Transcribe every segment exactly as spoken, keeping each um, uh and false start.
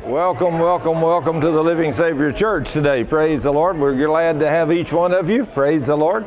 Welcome, welcome, welcome to the Living Savior Church today. Praise the Lord. We're glad to have each one of you. Praise the Lord.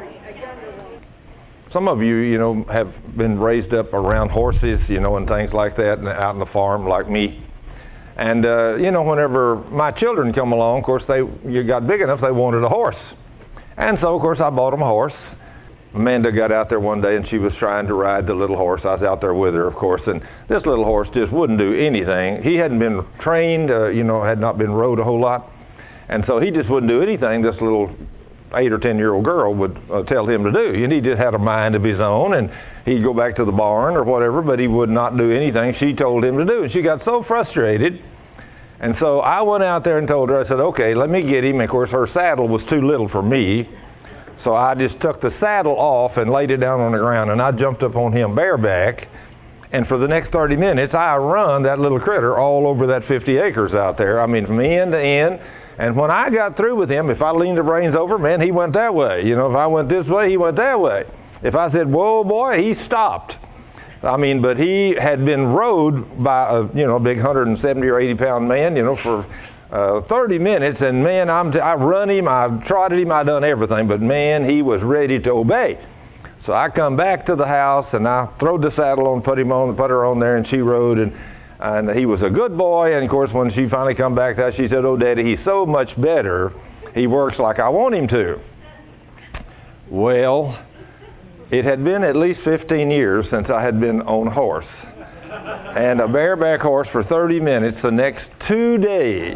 Some of you, you know, have been raised up around horses, you know, and things like that, and out on the farm like me. And, uh, you know, whenever my children come along, of course, they you got big enough, they wanted a horse. And so, of course, I bought them a horse. Amanda got out there one day and she was trying to ride the little horse. I was out there with her, of course, and this little horse just wouldn't do anything. He hadn't been trained, uh, you know, had not been rode a whole lot. And so he just wouldn't do anything this little eight or ten year old girl would uh, tell him to do. And he just had a mind of his own, and he'd go back to the barn or whatever, but he would not do anything she told him to do. And she got so frustrated. And so I went out there and told her, I said, okay, let me get him. And of course, her saddle was too little for me. So I just took the saddle off and laid it down on the ground, and I jumped up on him bareback. And for the next thirty minutes, I run that little critter all over that fifty acres out there. I mean, from end to end. And when I got through with him, if I leaned the reins over, man, he went that way. You know, if I went this way, he went that way. If I said, whoa, boy, he stopped. I mean, but he had been rode by a, you know, big one hundred seventy or eighty pound man, you know, for Uh, thirty minutes, and man, I'm t- I run him, I trotted him, I done everything, but man, he was ready to obey. So I come back to the house, and I throwed the saddle on, put him on, put her on there, and she rode, and and he was a good boy. And of course, when she finally come back, to us, she said, "Oh, Daddy, he's so much better. He works like I want him to." Well, it had been at least fifteen years since I had been on a horse, and a bareback horse for thirty minutes. The next two days,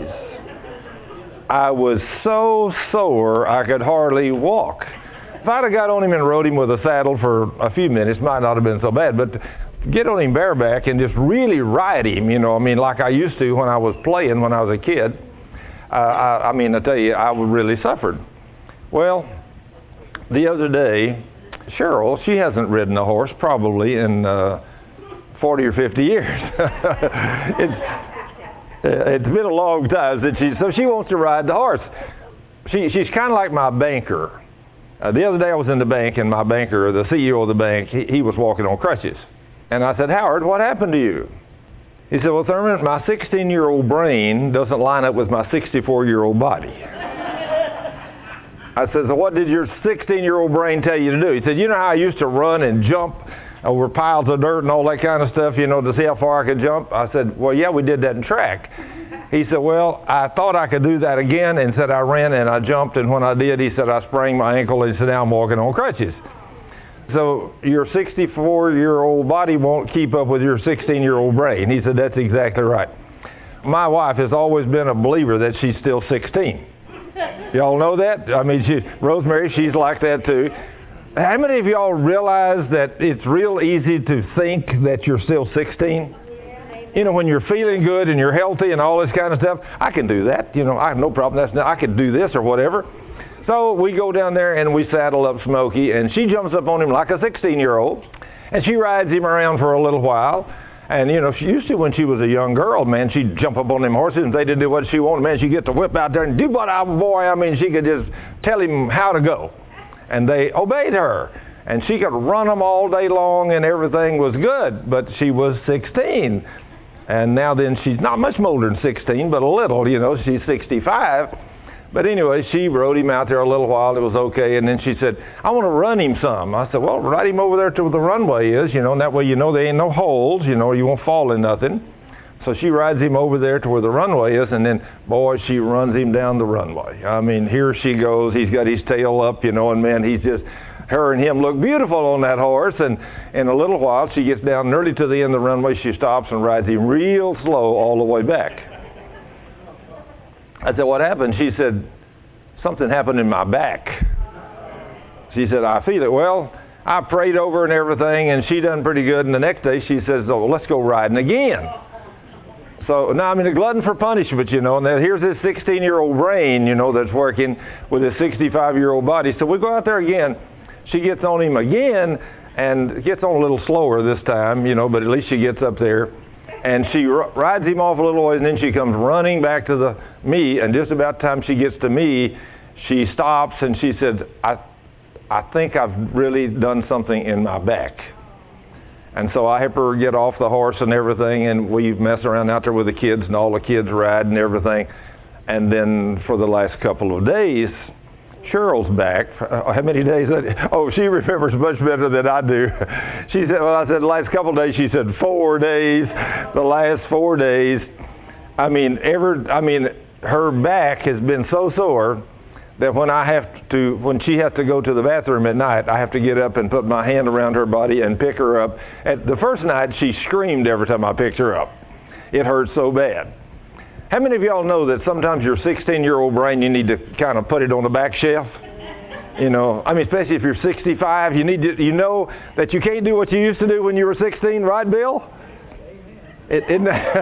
I was so sore I could hardly walk. If I'd have got on him and rode him with a saddle for a few minutes, might not have been so bad, but get on him bareback and just really ride him, you know, I mean, like I used to when I was playing when I was a kid, uh, I, I mean, I tell you, I really suffered. Well, the other day, Cheryl, she hasn't ridden a horse probably in uh, forty or fifty years. it's, It's been a long time since she, so she wants to ride the horse. She, she's kind of like my banker. Uh, the other day I was in the bank, and my banker, the C E O of the bank, he, he was walking on crutches. And I said, Howard, what happened to you? He said, well, Thurman, my sixteen year old brain doesn't line up with my sixty-four year old body. I said, so what did your sixteen year old brain tell you to do? He said, you know how I used to run and jump over piles of dirt and all that kind of stuff, you know, to see how far I could jump? I said, well, yeah, we did that in track. He said, well, I thought I could do that again, and said I ran and I jumped, and when I did, he said, I sprained my ankle, and he said, now I'm walking on crutches. So your sixty-four year old body won't keep up with your sixteen year old brain. He said, that's exactly right. My wife has always been a believer that she's still sixteen. Y'all know that? I mean, she, Rosemary, she's like that too. How many of y'all realize that it's real easy to think that you're still sixteen? You know, when you're feeling good and you're healthy and all this kind of stuff, I can do that. You know, I have no problem. That's not, I could do this or whatever. So we go down there and we saddle up Smokey, and she jumps up on him like a sixteen year old, and she rides him around for a little while. And, you know, she used to, when she was a young girl, man, she'd jump up on them horses and they did do what she wanted. Man, she'd get the whip out there and do what I, boy, I mean, she could just tell him how to go. And they obeyed her, and she could run them all day long, and everything was good. But she was sixteen, and now then she's not much older than sixteen, but a little, you know, she's sixty-five. But anyway, she rode him out there a little while. It was okay, and then she said, I want to run him some. I said, well, ride him over there to where the runway is, you know, and that way you know there ain't no holes, you know, you won't fall in nothing. So she rides him over there to where the runway is, and then, boy, she runs him down the runway. I mean, here she goes. He's got his tail up, you know, and, man, he's just, her and him look beautiful on that horse. And in a little while, she gets down nearly to the end of the runway. She stops and rides him real slow all the way back. I said, what happened? She said, something happened in my back. She said, I feel it. Well, I prayed over and everything, and she done pretty good. And the next day, she says, oh, let's go riding again. So now I'm in a glutton for punishment, you know, and then here's this sixteen year old brain, you know, that's working with his sixty-five year old body. So we go out there again. She gets on him again and gets on a little slower this time, you know, but at least she gets up there. And she r- rides him off a little ways, and then she comes running back to the me, and just about the time she gets to me, she stops and she said, I, I think I've really done something in my back. And so I help her get off the horse and everything, and we mess around out there with the kids, and all the kids ride and everything. And then for the last couple of days, Cheryl's back. Uh, how many days? Oh, she remembers much better than I do. She said, well, I said the last couple of days. She said four days. The last four days. I mean, ever. I mean, her back has been so sore that when I have to, when she has to go to the bathroom at night, I have to get up and put my hand around her body and pick her up. At the first night, she screamed every time I picked her up. It hurt so bad. How many of y'all know that sometimes your sixteen-year-old brain, you need to kind of put it on the back shelf? You know, I mean, especially if you're sixty-five, you need to, you know that you can't do what you used to do when you were sixteen, right, Bill? It, isn't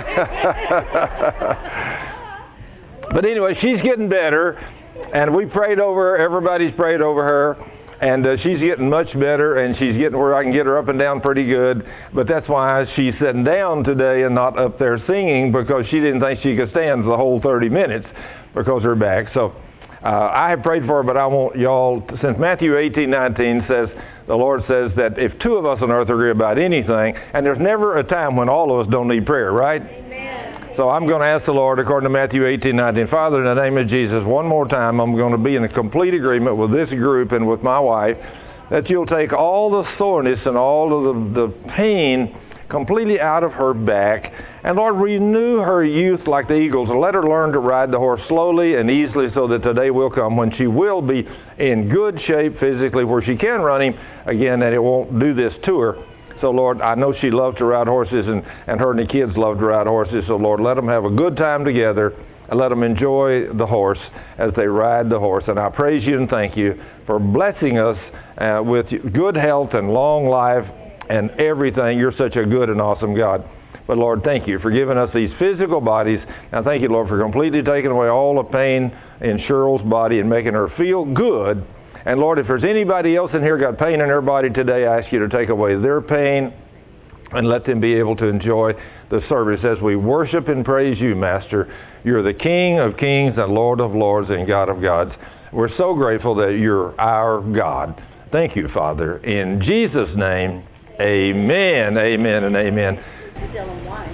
But anyway, she's getting better. And we prayed over her. Everybody's prayed over her. And uh, she's getting much better, and she's getting where I can get her up and down pretty good. But that's why she's sitting down today and not up there singing, because she didn't think she could stand the whole thirty minutes because of her back. So uh, I have prayed for her, but I want y'all, since Matthew eighteen nineteen says, the Lord says that if two of us on earth agree about anything, and there's never a time when all of us don't need prayer, right? So I'm going to ask the Lord, according to Matthew eighteen nineteen, Father, in the name of Jesus, one more time, I'm going to be in a complete agreement with this group and with my wife, that you'll take all the soreness and all of the, the pain completely out of her back. And Lord, renew her youth like the eagles, and let her learn to ride the horse slowly and easily, so that today will come when she will be in good shape physically, where she can run him again, and it won't do this to her. So, Lord, I know she loves to ride horses, and, and her and the kids love to ride horses. So, Lord, let them have a good time together, and let them enjoy the horse as they ride the horse. And I praise you and thank you for blessing us uh, with good health and long life and everything. You're such a good and awesome God. But, Lord, thank you for giving us these physical bodies. And thank you, Lord, for completely taking away all the pain in Cheryl's body and making her feel good. And Lord, if there's anybody else in here got pain in their body today, I ask you to take away their pain and let them be able to enjoy the service as we worship and praise you, Master. You're the King of kings and Lord of lords and God of gods. We're so grateful that you're our God. Thank you, Father. In Jesus' name, amen, amen, and amen. Tell them why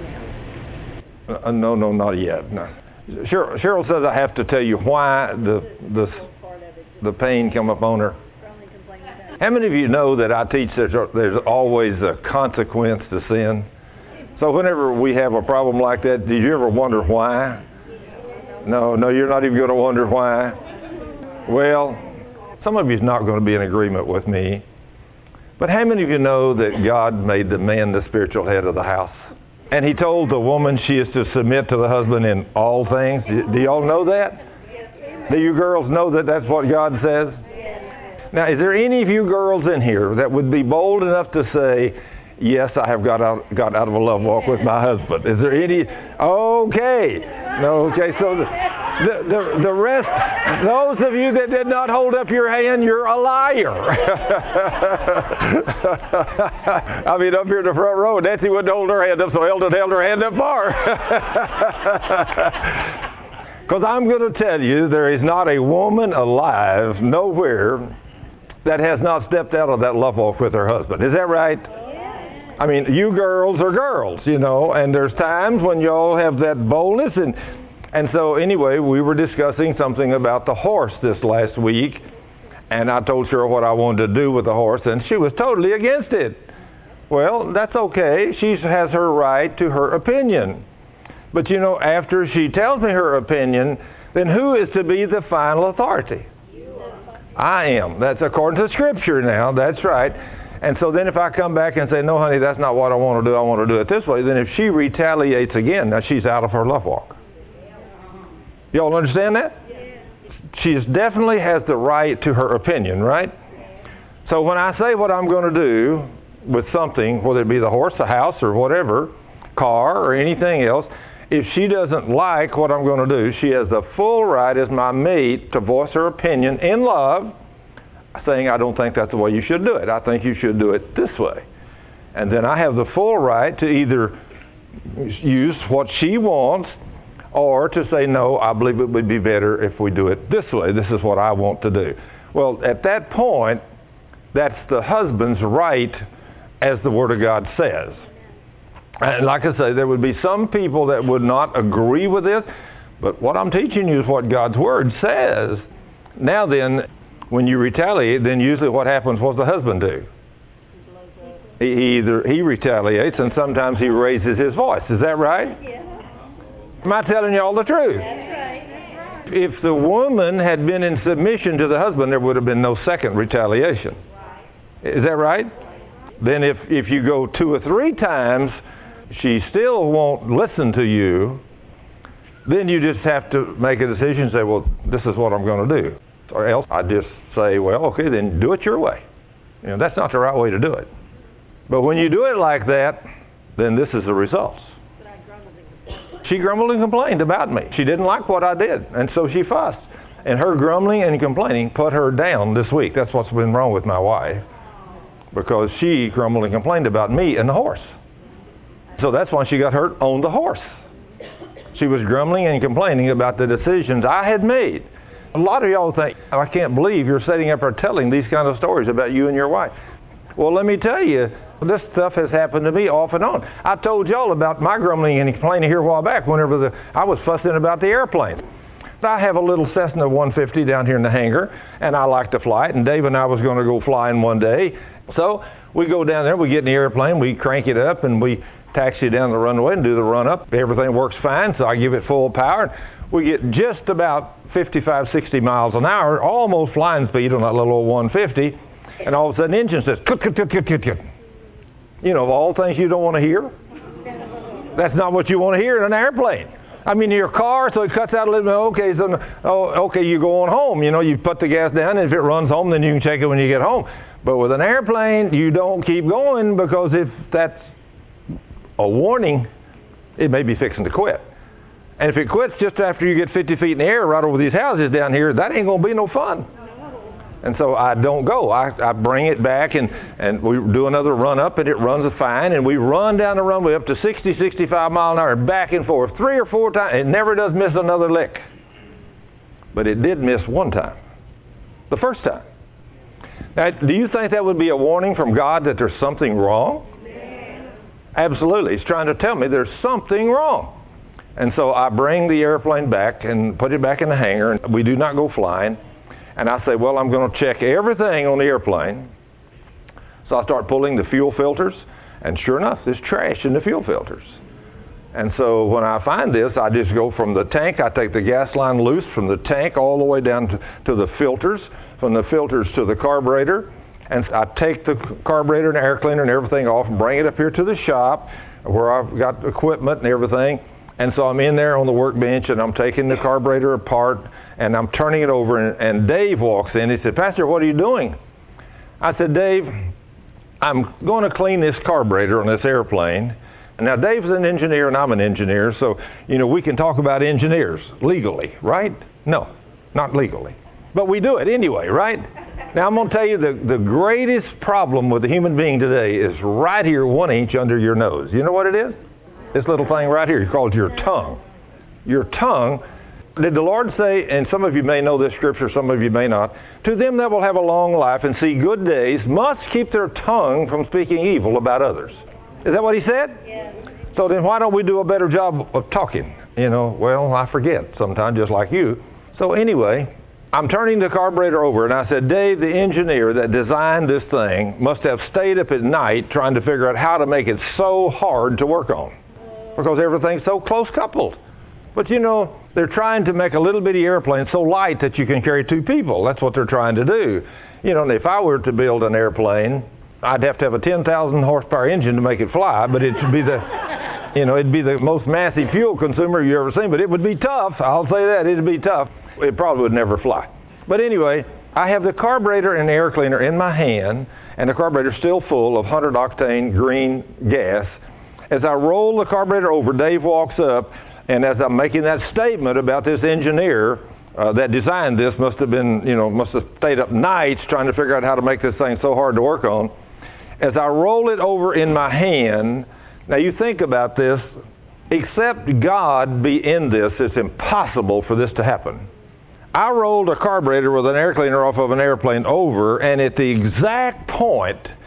now. Uh, no, no, not yet. No. Cheryl, Cheryl says I have to tell you why the the the pain come upon her. How many of you know that I teach there's, there's always a consequence to sin? So whenever we have a problem like that, did you ever wonder why? No, no, you're not even going to wonder why. Well, some of you's not going to be in agreement with me. But how many of you know that God made the man the spiritual head of the house? And he told the woman she is to submit to the husband in all things. Do y'all know that? Do you girls know that that's what God says? Now, is there any of you girls in here that would be bold enough to say, yes, I have got out, got out of a love walk with my husband? Is there any? Okay. No, okay. So the, the, the, the rest, those of you that did not hold up your hand, you're a liar. I mean, up here in the front row, Nancy wouldn't hold her hand up, so Eldon held her hand up far. Because I'm going to tell you, there is not a woman alive nowhere that has not stepped out of that love walk with her husband. Is that right? I mean, you girls are girls, you know, and there's times when y'all have that boldness. And, and so anyway, we were discussing something about the horse this last week, and I told Cheryl what I wanted to do with the horse, and she was totally against it. Well, that's okay. She has her right to her opinion. But, you know, after she tells me her opinion, then who is to be the final authority? I am. That's according to Scripture now. That's right. And so then if I come back and say, no, honey, that's not what I want to do. I want to do it this way. Then if she retaliates again, now she's out of her love walk. Y'all understand that? She definitely has the right to her opinion, right? So when I say what I'm going to do with something, whether it be the horse, the house, or whatever, car, or anything else, if she doesn't like what I'm going to do, she has the full right as my mate to voice her opinion in love, saying, I don't think that's the way you should do it. I think you should do it this way. And then I have the full right to either use what she wants or to say, no, I believe it would be better if we do it this way. This is what I want to do. Well, at that point, that's the husband's right as the Word of God says. And like I say, there would be some people that would not agree with this, but what I'm teaching you is what God's Word says. Now then, when you retaliate, then usually what happens, what does the husband do? He, he either he retaliates, and sometimes he raises his voice. Is that right? Yeah. Am I telling you all the truth? That's right. That's right. If the woman had been in submission to the husband, there would have been no second retaliation. Is that right? Then if, if you go two or three times, she still won't listen to you, then you just have to make a decision and say, well, this is what I'm going to do. Or else I just say, well, okay, then do it your way. You know, that's not the right way to do it. But when you do it like that, then this is the results. But I grumbled and complained. She grumbled and complained about me. She didn't like what I did, and so she fussed. And her grumbling and complaining put her down this week. That's what's been wrong with my wife, because she grumbled and complained about me and the horse. So that's why she got hurt on the horse. She was grumbling and complaining about the decisions I had made. A lot of y'all think, oh, I can't believe you're sitting up there telling these kind of stories about you and your wife. Well, let me tell you, this stuff has happened to me off and on. I told y'all about my grumbling and complaining here a while back whenever the, I was fussing about the airplane. I have a little Cessna one fifty down here in the hangar, and I like to fly it, and Dave and I was going to go flying one day. So we go down there, we get in the airplane, we crank it up, and we taxi down the runway and do the run-up. Everything works fine, so I give it full power. We get just about fifty-five, sixty miles an hour, almost flying speed on that little old one fifty, and all of a sudden the engine says, cut, cut, cut, cut, cut, cut. You know, of all things you don't want to hear, that's not what you want to hear in an airplane. I mean, in your car, so it cuts out a little bit. Okay, so oh, okay, you're going home. You know, you put the gas down, and if it runs home, then you can check it when you get home. But with an airplane, you don't keep going, because if that's a warning, it may be fixing to quit. And if it quits just after you get fifty feet in the air right over these houses down here, that ain't going to be no fun. And so I don't go. I, I bring it back, and, and we do another run up, and it runs fine. And we run down the runway up to sixty, sixty-five mile an hour, back and forth, three or four times. It never does miss another lick. But it did miss one time, the first time. Now, do you think that would be a warning from God that there's something wrong? Yeah. Absolutely. He's trying to tell me there's something wrong. And so I bring the airplane back and put it back in the hangar, and we do not go flying. And I say, well, I'm going to check everything on the airplane. So I start pulling the fuel filters, and sure enough, there's trash in the fuel filters. And so when I find this, I just go from the tank, I take the gas line loose from the tank all the way down to, to the filters, from the filters to the carburetor, and I take the carburetor and air cleaner and everything off and bring it up here to the shop where I've got equipment and everything. And so I'm in there on the workbench, and I'm taking the carburetor apart, and I'm turning it over, and, and Dave walks in. He said, Pastor, what are you doing? I said, Dave, I'm going to clean this carburetor on this airplane. Now, Dave's an engineer, and I'm an engineer, so, you know, we can talk about engineers legally, right? No, not legally. But we do it anyway, right? Now, I'm going to tell you the, the greatest problem with the human being today is right here, one inch under your nose. You know what it is? This little thing right here is called your tongue. Your tongue. Did the Lord say, and some of you may know this scripture, some of you may not, to them that will have a long life and see good days must keep their tongue from speaking evil about others. Is that what he said? Yes. So then why don't we do a better job of talking? You know, well, I forget sometimes, just like you. So anyway, I'm turning the carburetor over, and I said, Dave, the engineer that designed this thing must have stayed up at night trying to figure out how to make it so hard to work on, because everything's so close coupled. But you know, they're trying to make a little bitty airplane so light that you can carry two people. That's what they're trying to do. You know, and if I were to build an airplane, I'd have to have a ten thousand horsepower engine to make it fly, but it should be the, you know, it'd be the most massive fuel consumer you've ever seen, but it would be tough. I'll say that, it'd be tough. It probably would never fly. But anyway, I have the carburetor and air cleaner in my hand, and the carburetor's still full of one hundred octane green gas. As I roll the carburetor over, Dave walks up, and as I'm making that statement about this engineer uh, that designed this must have been, you know, must have stayed up nights trying to figure out how to make this thing so hard to work on. As I roll it over in my hand, now you think about this, except God be in this, it's impossible for this to happen. I rolled a carburetor with an air cleaner off of an airplane over, and at the exact point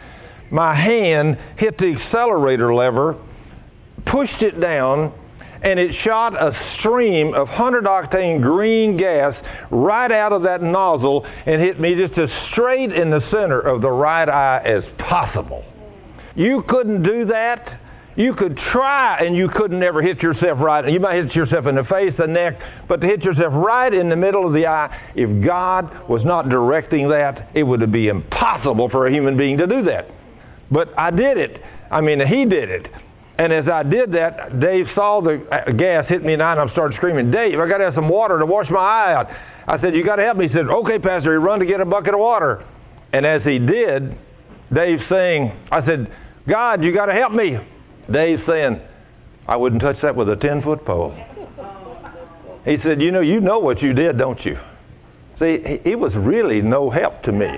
my hand hit the accelerator lever, pushed it down, and it shot a stream of one hundred octane green gas right out of that nozzle and hit me just as straight in the center of the right eye as possible. You couldn't do that. You could try, and you couldn't ever hit yourself right. You might hit yourself in the face, the neck, but to hit yourself right in the middle of the eye, if God was not directing that, it would be impossible for a human being to do that. But I did it. I mean, he did it. And as I did that, Dave saw the gas hit me in the eye, and I started screaming, Dave, I got to have some water to wash my eye out. I said, you got to help me. He said, okay, Pastor. He run to get a bucket of water. And as he did, Dave saying, I said, God, you got to help me. Dave saying, I wouldn't touch that with a ten-foot pole. He said, you know, you know what you did, don't you? See, he was really no help to me.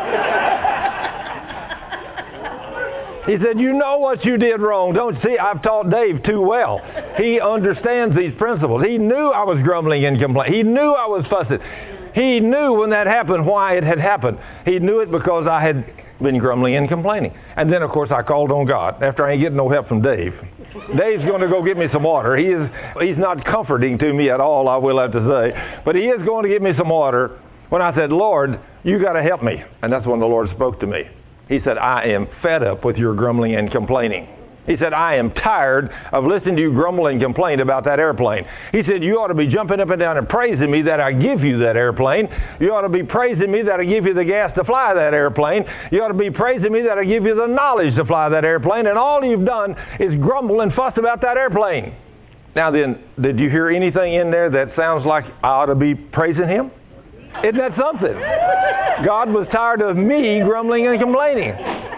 He said, you know what you did wrong, don't you? See, I've taught Dave too well. He understands these principles. He knew I was grumbling and complaining. He knew I was fussing. He knew when that happened why it had happened. He knew it because I had been grumbling and complaining. And then, of course, I called on God after I ain't getting no help from Dave. Dave's going to go get me some water. He is, he's not comforting to me at all, I will have to say. But he is going to get me some water. When I said, Lord, you got to help me. And that's when the Lord spoke to me. He said, I am fed up with your grumbling and complaining. He said, I am tired of listening to you grumble and complain about that airplane. He said, you ought to be jumping up and down and praising me that I give you that airplane. You ought to be praising me that I give you the gas to fly that airplane. You ought to be praising me that I give you the knowledge to fly that airplane. And all you've done is grumble and fuss about that airplane. Now then, did you hear anything in there that sounds like I ought to be praising him? Isn't that something? God was tired of me grumbling and complaining.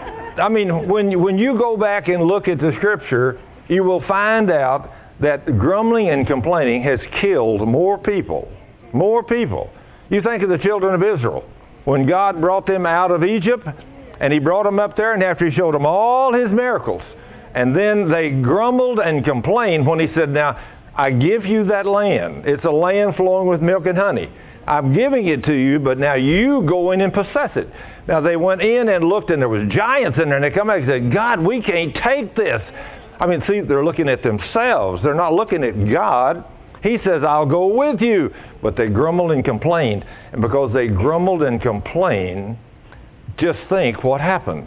I mean, when you, when you go back and look at the Scripture, you will find out that grumbling and complaining has killed more people. More people. You think of the children of Israel. When God brought them out of Egypt, and He brought them up there, and after He showed them all His miracles, and then they grumbled and complained when He said, now, I give you that land. It's a land flowing with milk and honey. I'm giving it to you, but now you go in and possess it. Now they went in and looked, and there was giants in there, and they come back and said, God, we can't take this. I mean, see, they're looking at themselves. They're not looking at God. He says, I'll go with you. But they grumbled and complained. And because they grumbled and complained, just think what happened.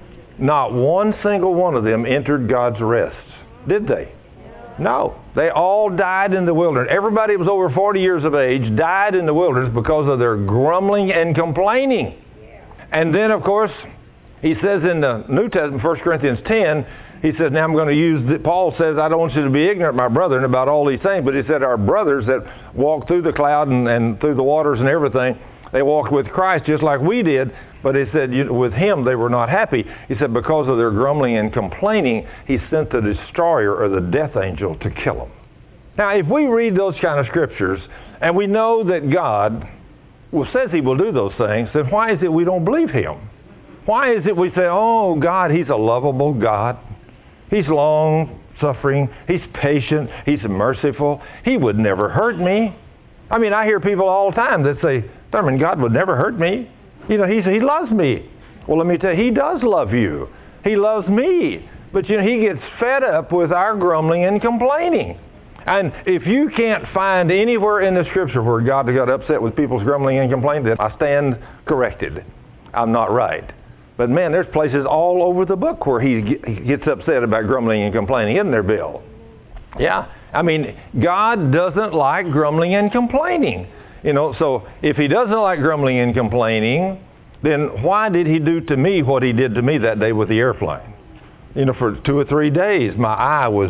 Not one single one of them entered God's rest, did they? No. They all died in the wilderness. Everybody who was over forty years of age died in the wilderness because of their grumbling and complaining. And then, of course, he says in the New Testament, First Corinthians ten, he says, now I'm going to use, the, Paul says, I don't want you to be ignorant, my brethren, about all these things. But he said our brothers that walked through the cloud and, and through the waters and everything, they walked with Christ just like we did. But he said, you know, with him they were not happy. He said because of their grumbling and complaining, he sent the destroyer or the death angel to kill them. Now, if we read those kind of scriptures, and we know that God well, says He will do those things, then why is it we don't believe Him? Why is it we say, oh, God, He's a lovable God. He's long-suffering. He's patient. He's merciful. He would never hurt me. I mean, I hear people all the time that say, Thurman, God would never hurt me. You know, he's, He loves me. Well, let me tell you, He does love you. He loves me. But, you know, He gets fed up with our grumbling and complaining. And if you can't find anywhere in the Scripture where God got upset with people's grumbling and complaining, then I stand corrected. I'm not right. But, man, there's places all over the book where He gets upset about grumbling and complaining, isn't there, Bill? Yeah. I mean, God doesn't like grumbling and complaining. You know, so if He doesn't like grumbling and complaining, then why did He do to me what He did to me that day with the airplane? You know, for two or three days, my eye was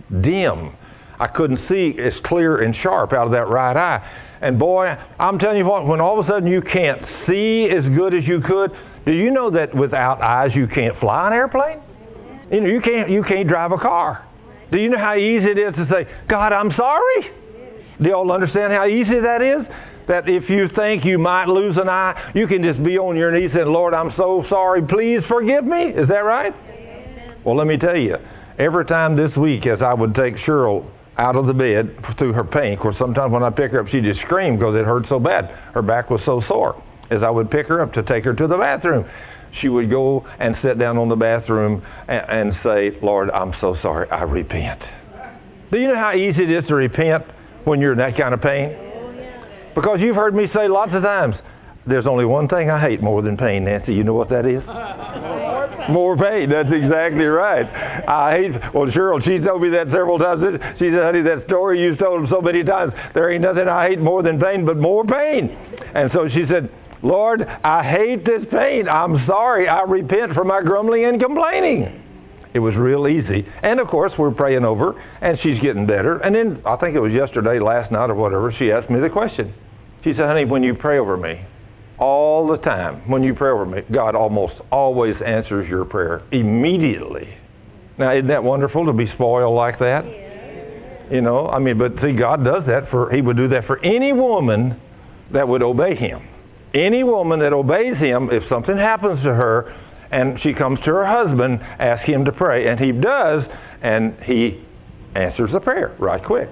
dim. I couldn't see as clear and sharp out of that right eye. And boy, I'm telling you what, when all of a sudden you can't see as good as you could, do you know that without eyes you can't fly an airplane? You know, you can't, you can't drive a car. Do you know how easy it is to say, God, I'm sorry? Do you all understand how easy that is? That if you think you might lose an eye, you can just be on your knees saying, Lord, I'm so sorry. Please forgive me. Is that right? Well, let me tell you, every time this week as I would take Cheryl out of the bed through her pain, of course, sometimes when I pick her up, she just screamed because it hurt so bad. Her back was so sore. As I would pick her up to take her to the bathroom, she would go and sit down on the bathroom and, and say, Lord, I'm so sorry, I repent. Do you know how easy it is to repent when you're in that kind of pain? Because you've heard me say lots of times, there's only one thing I hate more than pain, Nancy. You know what that is? More pain. More pain. That's exactly right. I hate, well, Cheryl, she told me that several times. She said, honey, that story you've told so many times, there ain't nothing I hate more than pain, but more pain. And so she said, Lord, I hate this pain. I'm sorry. I repent for my grumbling and complaining. It was real easy. And, of course, we're praying over, and she's getting better. And then, I think it was yesterday, last night or whatever, she asked me the question. She said, honey, when you pray over me, all the time, when you pray over me, God almost always answers your prayer immediately. Now, isn't that wonderful to be spoiled like that? You know, I mean, but see, God does that for, He would do that for any woman that would obey Him. Any woman that obeys Him, if something happens to her and she comes to her husband, ask him to pray, and he does, and he answers the prayer right quick.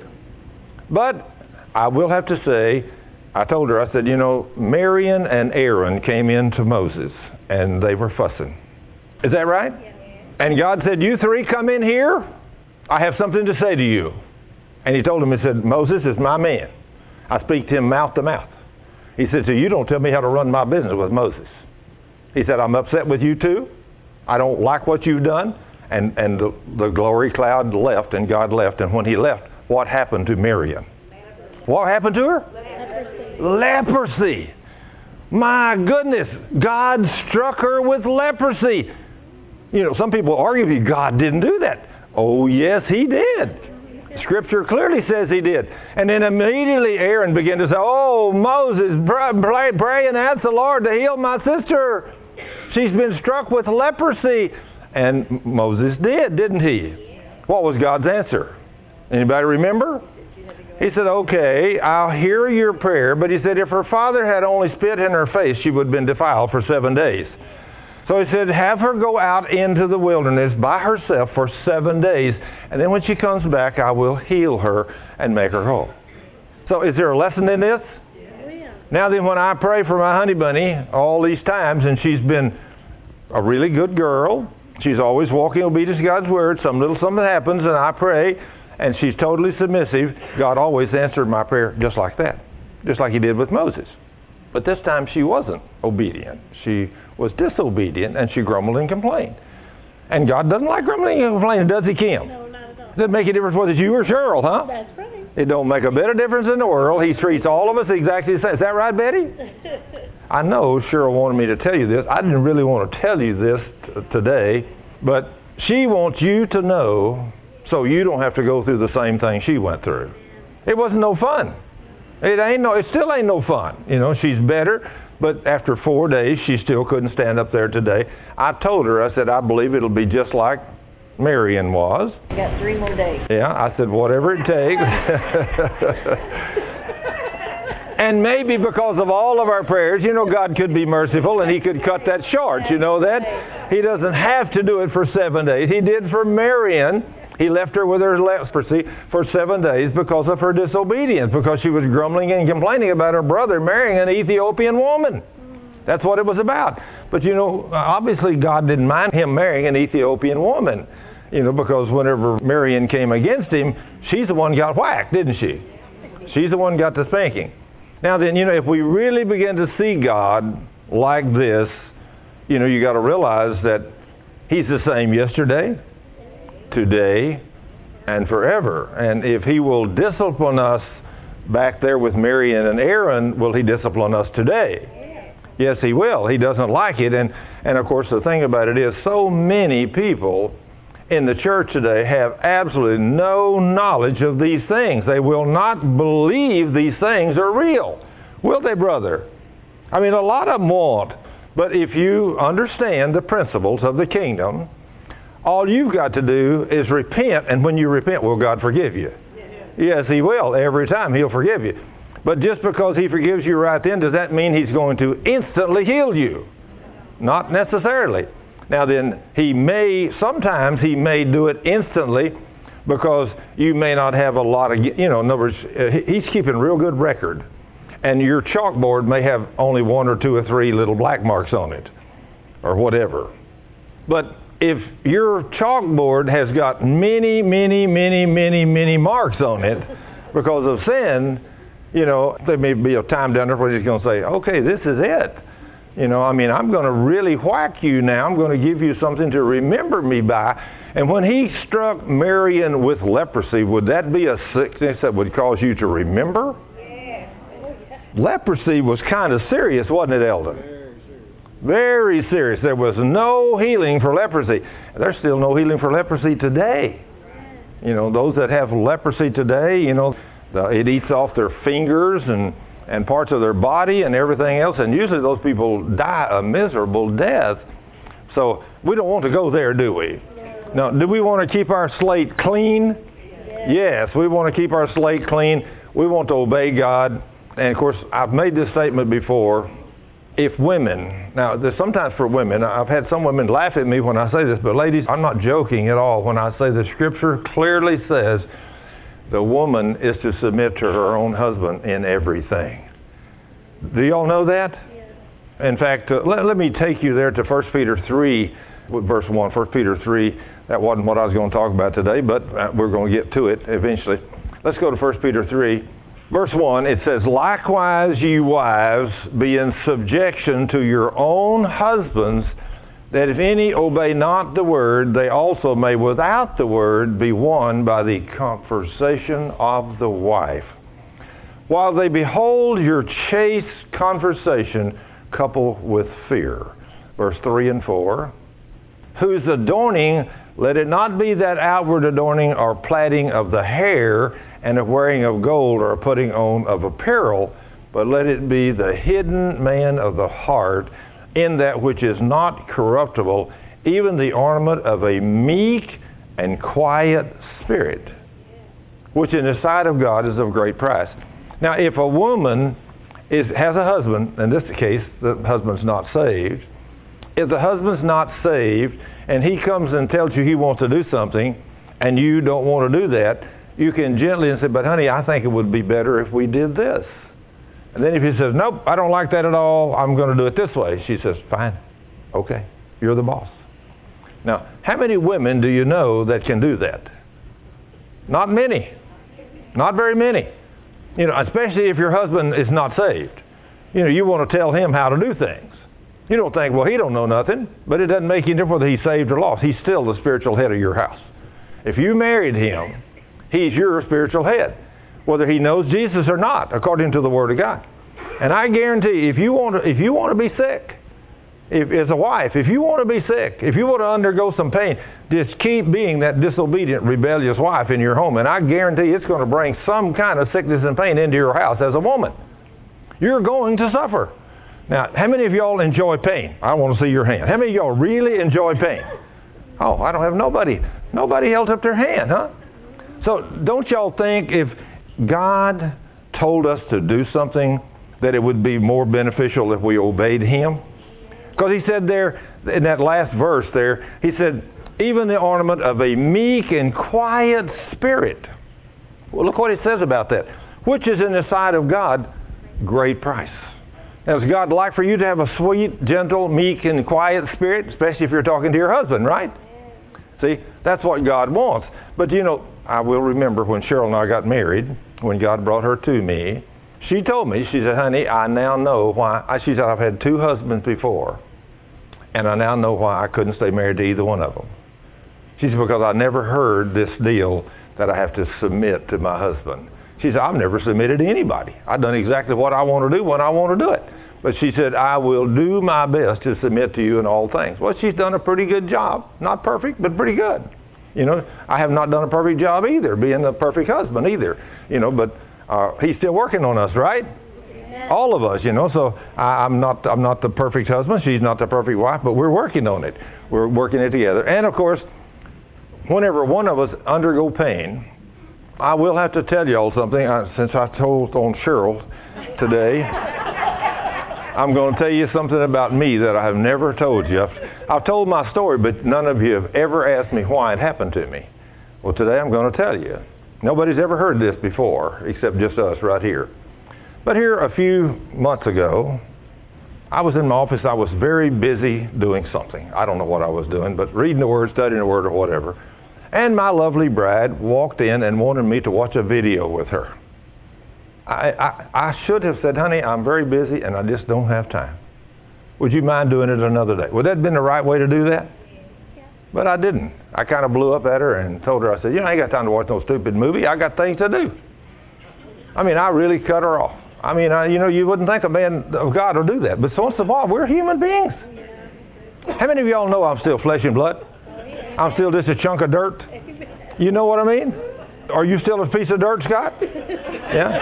But I will have to say, I told her, I said, you know, Miriam and Aaron came in to Moses, and they were fussing. Is that right? Yes. And God said, you three come in here. I have something to say to you. And He told him, He said, Moses is my man. I speak to him mouth to mouth. He said, so you don't tell me how to run my business with Moses. He said, I'm upset with you too. I don't like what you've done. And, and the, the glory cloud left, and God left. And when He left, what happened to Miriam? What happened to her? Leprosy. Leprosy. My goodness. God struck her with leprosy. You know, some people argue with you, God didn't do that. Oh, yes, He did. Scripture clearly says He did. And then immediately Aaron began to say, oh, Moses, pray, pray and ask the Lord to heal my sister. She's been struck with leprosy. And Moses did, didn't he? What was God's answer? Anybody remember? He said, okay, I'll hear your prayer. But He said, if her father had only spit in her face, she would have been defiled for seven days. So He said, have her go out into the wilderness by herself for seven days. And then when she comes back, I will heal her and make her whole. So is there a lesson in this? Yeah. Now then, when I pray for my honey bunny all these times, and she's been a really good girl, she's always walking obedience to God's word, some little something happens, and I pray, and she's totally submissive, God always answered my prayer just like that, just like He did with Moses. But this time she wasn't obedient. She was disobedient, and she grumbled and complained. And God doesn't like grumbling and complaining, does He, Kim? No, not at all. Does it make a difference whether it's you or Cheryl, huh? That's right. It don't make a bit of difference in the world. He treats all of us exactly the same. Is that right, Betty? I know Cheryl wanted me to tell you this. I didn't really want to tell you this t- today, but she wants you to know so you don't have to go through the same thing she went through. It wasn't no fun. It ain't no. It still ain't no fun. You know, she's better, but after four days, she still couldn't stand up there today. I told her, I said, I believe it'll be just like Marion was. I got three more days. Yeah, I said, whatever it takes. And maybe because of all of our prayers, you know, God could be merciful and He could cut that short. You know that? He doesn't have to do it for seven days. He did for Marion. He left her with her leprosy for seven days because of her disobedience, because she was grumbling and complaining about her brother marrying an Ethiopian woman. That's what it was about. But, you know, obviously God didn't mind him marrying an Ethiopian woman, you know, because whenever Marion came against him, she's the one got whacked, didn't she? She's the one got the spanking. Now then, you know, if we really begin to see God like this, you know, you got to realize that He's the same yesterday, today, and forever. And if He will discipline us back there with Miriam and Aaron, will He discipline us today? Yes, He will. He doesn't like it. And, and of course, the thing about it is so many people in the church today have absolutely no knowledge of these things. They will not believe these things are real. Will they, brother? I mean, a lot of them won't. But if you understand the principles of the kingdom, all you've got to do is repent, and when you repent, will God forgive you? Yes, He will. Every time He'll forgive you. But just because He forgives you right then, does that mean He's going to instantly heal you? Not necessarily. Now then, He may, sometimes He may do it instantly because you may not have a lot of, you know, in other words, He's keeping real good record. And your chalkboard may have only one or two or three little black marks on it. or whatever. But if your chalkboard has got many, many, many, many, many marks on it because of sin, you know, there may be a time down there where he's going to say, okay, this is it. You know, I mean, I'm going to really whack you now. I'm going to give you something to remember me by. And when he struck Marion with leprosy, would that be a sickness that would cause you to remember? Yeah. Leprosy was kind of serious, wasn't it, Eldon? Very serious. There was no healing for leprosy. There's still no healing for leprosy today. You know, those that have leprosy today, you know, the, it eats off their fingers and, and parts of their body and everything else. And usually those people die a miserable death. So we don't want to go there, do we? No. Do we want to keep our slate clean? Yes, we want to keep our slate clean. We want to obey God. And of course, I've made this statement before. If women, now there's sometimes for women, I've had some women laugh at me when I say this, but ladies, I'm not joking at all when I say the scripture clearly says the woman is to submit to her own husband in everything. Do y'all know that? Yes. In fact, uh, let, let me take you there to First Peter three, verse one. First Peter three, that wasn't what I was going to talk about today, but uh, we're going to get to it eventually. Let's go to First Peter three. Verse one, it says, likewise, ye wives, be in subjection to your own husbands, that if any obey not the word, they also may without the word be won by the conversation of the wife, while they behold your chaste conversation coupled with fear. Verse three and four, whose adorning, let it not be that outward adorning or plaiting of the hair, and of wearing of gold or putting on of apparel, but let it be the hidden man of the heart, in that which is not corruptible, even the ornament of a meek and quiet spirit, which in the sight of God is of great price. Now, if a woman is, has a husband, in this case, the husband's not saved, if the husband's not saved, and he comes and tells you he wants to do something, and you don't want to do that, you can gently say, but honey, I think it would be better if we did this. And then if he says, nope, I don't like that at all, I'm going to do it this way, she says, fine, okay, you're the boss. Now, how many women do you know that can do that? Not many. Not very many. You know, especially if your husband is not saved. You know, you want to tell him how to do things. You don't think, well, he don't know nothing, but it doesn't make any difference whether he's saved or lost. He's still the spiritual head of your house. If you married him, he's your spiritual head, whether he knows Jesus or not, according to the Word of God. And I guarantee, if you want to, if you want to be sick, if, as a wife, if you want to be sick, if you want to undergo some pain, just keep being that disobedient, rebellious wife in your home, and I guarantee it's going to bring some kind of sickness and pain into your house as a woman. You're going to suffer. Now, how many of y'all enjoy pain? I want to see your hand. How many of y'all really enjoy pain? Oh, I don't have nobody. Nobody held up their hand, huh? So don't y'all think if God told us to do something that it would be more beneficial if we obeyed Him? Because He said there, in that last verse there, He said, even the ornament of a meek and quiet spirit. Well, look what it says about that. Which is in the sight of God, great price. Now, does God like for you to have a sweet, gentle, meek, and quiet spirit? Especially if you're talking to your husband, right? See, that's what God wants. But you know, I will remember when Cheryl and I got married, when God brought her to me, she told me, she said, honey, I now know why. I, she said, I've had two husbands before, and I now know why I couldn't stay married to either one of them. She said, because I never heard this deal that I have to submit to my husband. She said, I've never submitted to anybody. I've done exactly what I want to do when I want to do it. But she said, I will do my best to submit to you in all things. Well, she's done a pretty good job. Not perfect, but pretty good. You know, I have not done a perfect job either, being a perfect husband either. You know, but uh, He's still working on us, right? Yeah. All of us, you know. So I, I'm not, I'm not the perfect husband. She's not the perfect wife, but we're working on it. We're working it together. And of course, whenever one of us undergo pain, I will have to tell y'all something. I, since I told on Cheryl today, I'm going to tell you something about me that I have never told you. I've, I've told my story, but none of you have ever asked me why it happened to me. Well, today I'm going to tell you. Nobody's ever heard this before, except just us right here. But here, a few months ago, I was in my office. I was very busy doing something. I don't know what I was doing, but reading the Word, studying the Word, or whatever. And my lovely bride walked in and wanted me to watch a video with her. I, I, I should have said, honey, I'm very busy and I just don't have time. Would you mind doing it another day? Would that have been the right way to do that? Yeah. But I didn't. I kind of blew up at her and told her, I said, you know, I ain't got time to watch no stupid movie. I got things to do. I mean, I really cut her off. I mean, I, you know, you wouldn't think a man of God will do that. But once in a while, we're human beings. How many of y'all know I'm still flesh and blood? I'm still just a chunk of dirt. You know what I mean? Are you still a piece of dirt, Scott? Yeah?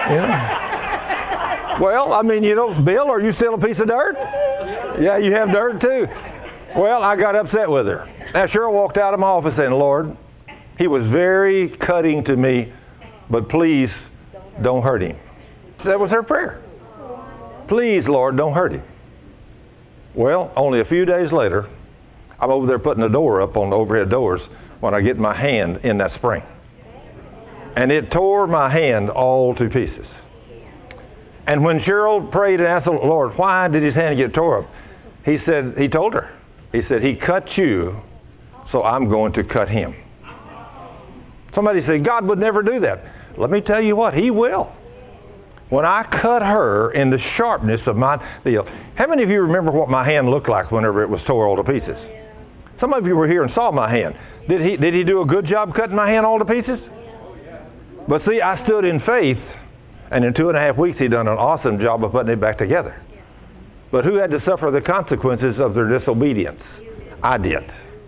Yeah. Well, I mean, you know, Bill, are you still a piece of dirt? Yeah, you have dirt too. Well, I got upset with her. Now, Cheryl walked out of my office saying, Lord, he was very cutting to me, but please don't hurt him. That was her prayer. Please, Lord, don't hurt him. Well, only a few days later, I'm over there putting the door up on the overhead doors when I get my hand in that spring. And it tore my hand all to pieces. And when Cheryl prayed and asked the Lord, why did his hand get tore up? He said, he told her, he said, he cut you, so I'm going to cut him. Somebody said, God would never do that. Let me tell you what, he will. When I cut her in the sharpness of my deal. How many of you remember what my hand looked like whenever it was tore all to pieces? Some of you were here and saw my hand. Did he, did he do a good job cutting my hand all to pieces? But see, I stood in faith, and in two and a half weeks, he'd done an awesome job of putting it back together. But who had to suffer the consequences of their disobedience? I did.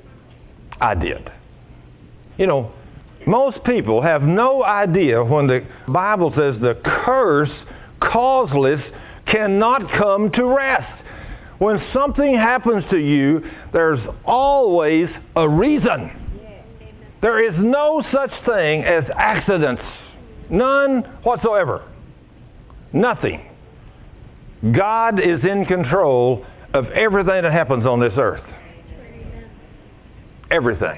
I did. You know, most people have no idea when the Bible says the curse, causeless, cannot come to rest. When something happens to you, there's always a reason. There is no such thing as accidents. None whatsoever. Nothing. God is in control of everything that happens on this earth. Everything.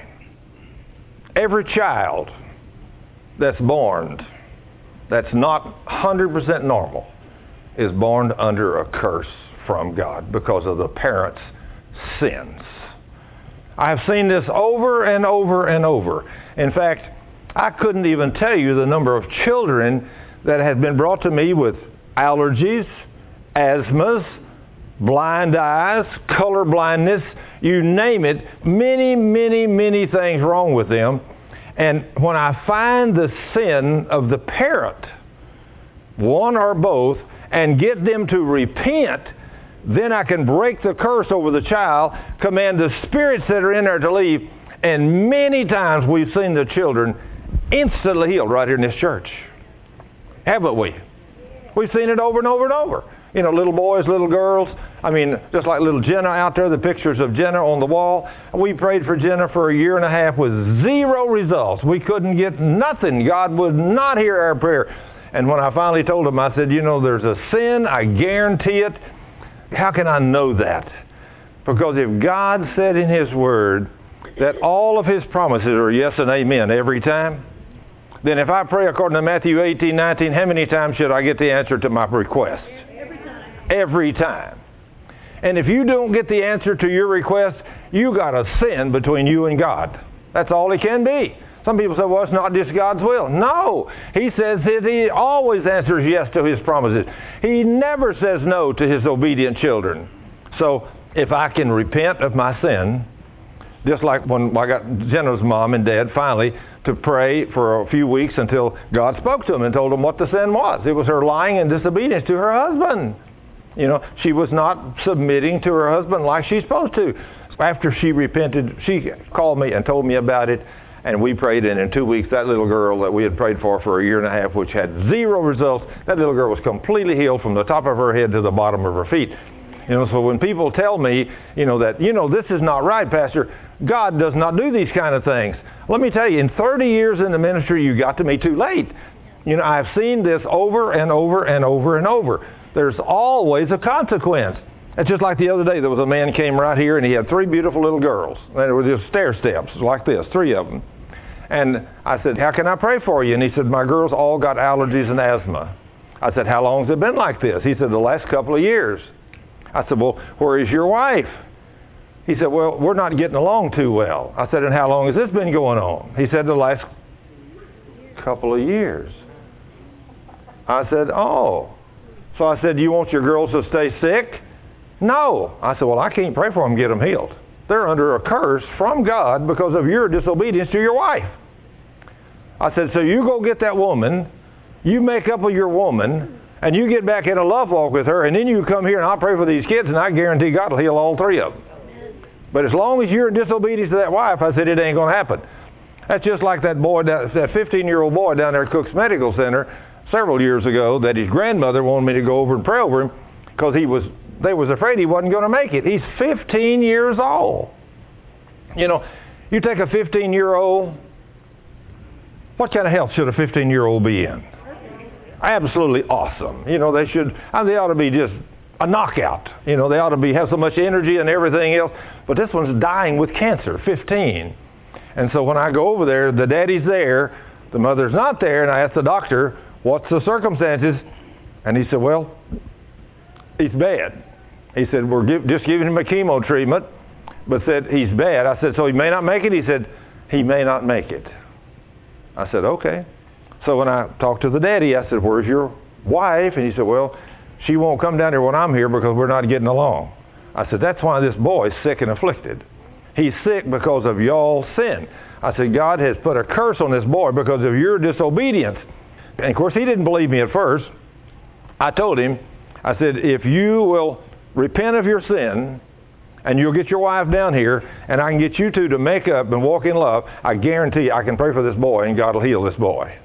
Every child that's born that's not one hundred percent normal is born under a curse from God because of the parents' sins. I have seen this over and over and over. In fact, I couldn't even tell you the number of children that had been brought to me with allergies, asthmas, blind eyes, color blindness, you name it, many, many, many things wrong with them. And when I find the sin of the parent, one or both, and get them to repent, then I can break the curse over the child, command the spirits that are in there to leave, and many times we've seen the children instantly healed right here in this church. Haven't we? We've seen it over and over and over. You know, little boys, little girls. I mean, just like little Jenna out there, the pictures of Jenna on the wall. We prayed for Jenna for a year and a half with zero results. We couldn't get nothing. God would not hear our prayer. And when I finally told him, I said, you know, there's a sin, I guarantee it. How can I know that? Because if God said in his word that all of his promises are yes and amen every time, then if I pray according to Matthew eighteen, nineteen, how many times should I get the answer to my request? Every time. Every time. And if you don't get the answer to your request, you got a sin between you and God. That's all it can be. Some people say, well, it's not just God's will. No. He says that he always answers yes to his promises. He never says no to his obedient children. So if I can repent of my sin, just like when I got Jenna's mom and dad finally to pray for a few weeks until God spoke to them and told them what the sin was. It was her lying and disobedience to her husband. You know, she was not submitting to her husband like she's supposed to. After she repented, she called me and told me about it. And we prayed, and in two weeks, that little girl that we had prayed for for a year and a half, which had zero results, that little girl was completely healed from the top of her head to the bottom of her feet. You know, so when people tell me, you know, that, you know, this is not right, Pastor, God does not do these kind of things. Let me tell you, in thirty years in the ministry, you got to me too late. You know, I've seen this over and over and over and over. There's always a consequence. It's just like the other day, there was a man came right here, and he had three beautiful little girls. And there were just stair steps like this, three of them. And I said, how can I pray for you? And he said, my girls all got allergies and asthma. I said, how long has it been like this? He said, the last couple of years. I said, well, where is your wife? He said, well, we're not getting along too well. I said, and how long has this been going on? He said, the last couple of years. I said, oh. So I said, do you want your girls to stay sick? No. I said, well, I can't pray for them and get them healed. They're under a curse from God because of your disobedience to your wife. I said, so you go get that woman, you make up with your woman, and you get back in a love walk with her, and then you come here and I'll pray for these kids, and I guarantee God will heal all three of them. But as long as you're in disobedience to that wife, I said, it ain't going to happen. That's just like that boy, that fifteen-year-old boy down there at Cook's Medical Center several years ago that his grandmother wanted me to go over and pray over him because he was, they was afraid he wasn't going to make it. He's fifteen years old. You know, you take a fifteen-year-old, what kind of health should a fifteen-year-old be in? Absolutely awesome. You know, they should, I mean, they ought to be just a knockout. You know, they ought to be have so much energy and everything else. But this one's dying with cancer, fifteen. And so when I go over there, the daddy's there, the mother's not there, and I ask the doctor, what's the circumstances? And he said, well, he's bad. He said, we're give, just giving him a chemo treatment, but said he's bad. I said, so he may not make it? He said, he may not make it. I said, okay. So when I talked to the daddy, I said, where's your wife? And he said, well, she won't come down here when I'm here because we're not getting along. I said, that's why this boy is sick and afflicted. He's sick because of y'all's sin. I said, God has put a curse on this boy because of your disobedience. And of course, he didn't believe me at first. I told him, I said, if you will repent of your sin and you'll get your wife down here and I can get you two to make up and walk in love, I guarantee I can pray for this boy and God will heal this boy.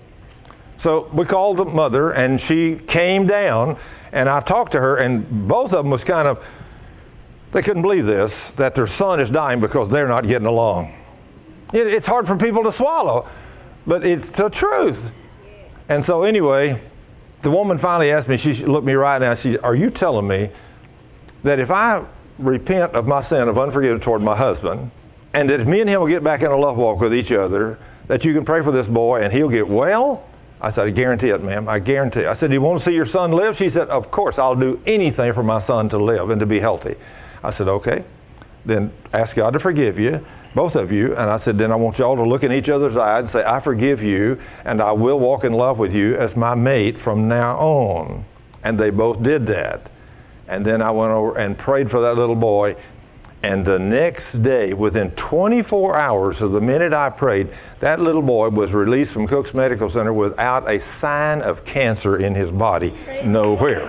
So we called the mother and she came down and I talked to her, and both of them was kind of, they couldn't believe this, that their son is dying because they're not getting along. It, it's hard for people to swallow, but it's the truth. And so anyway, the woman finally asked me, she looked me right now, she said, are you telling me that if I repent of my sin of unforgiveness toward my husband, and that if me and him will get back in a love walk with each other, that you can pray for this boy and he'll get well? I said, I guarantee it, ma'am. I guarantee it. I said, do you want to see your son live? She said, of course, I'll do anything for my son to live and to be healthy. I said, okay. Then ask God to forgive you, both of you. And I said, then I want y'all to look in each other's eyes and say, I forgive you, and I will walk in love with you as my mate from now on. And they both did that. And then I went over and prayed for that little boy. And the next day, within twenty-four hours of the minute I prayed, that little boy was released from Cook's Medical Center without a sign of cancer in his body, nowhere.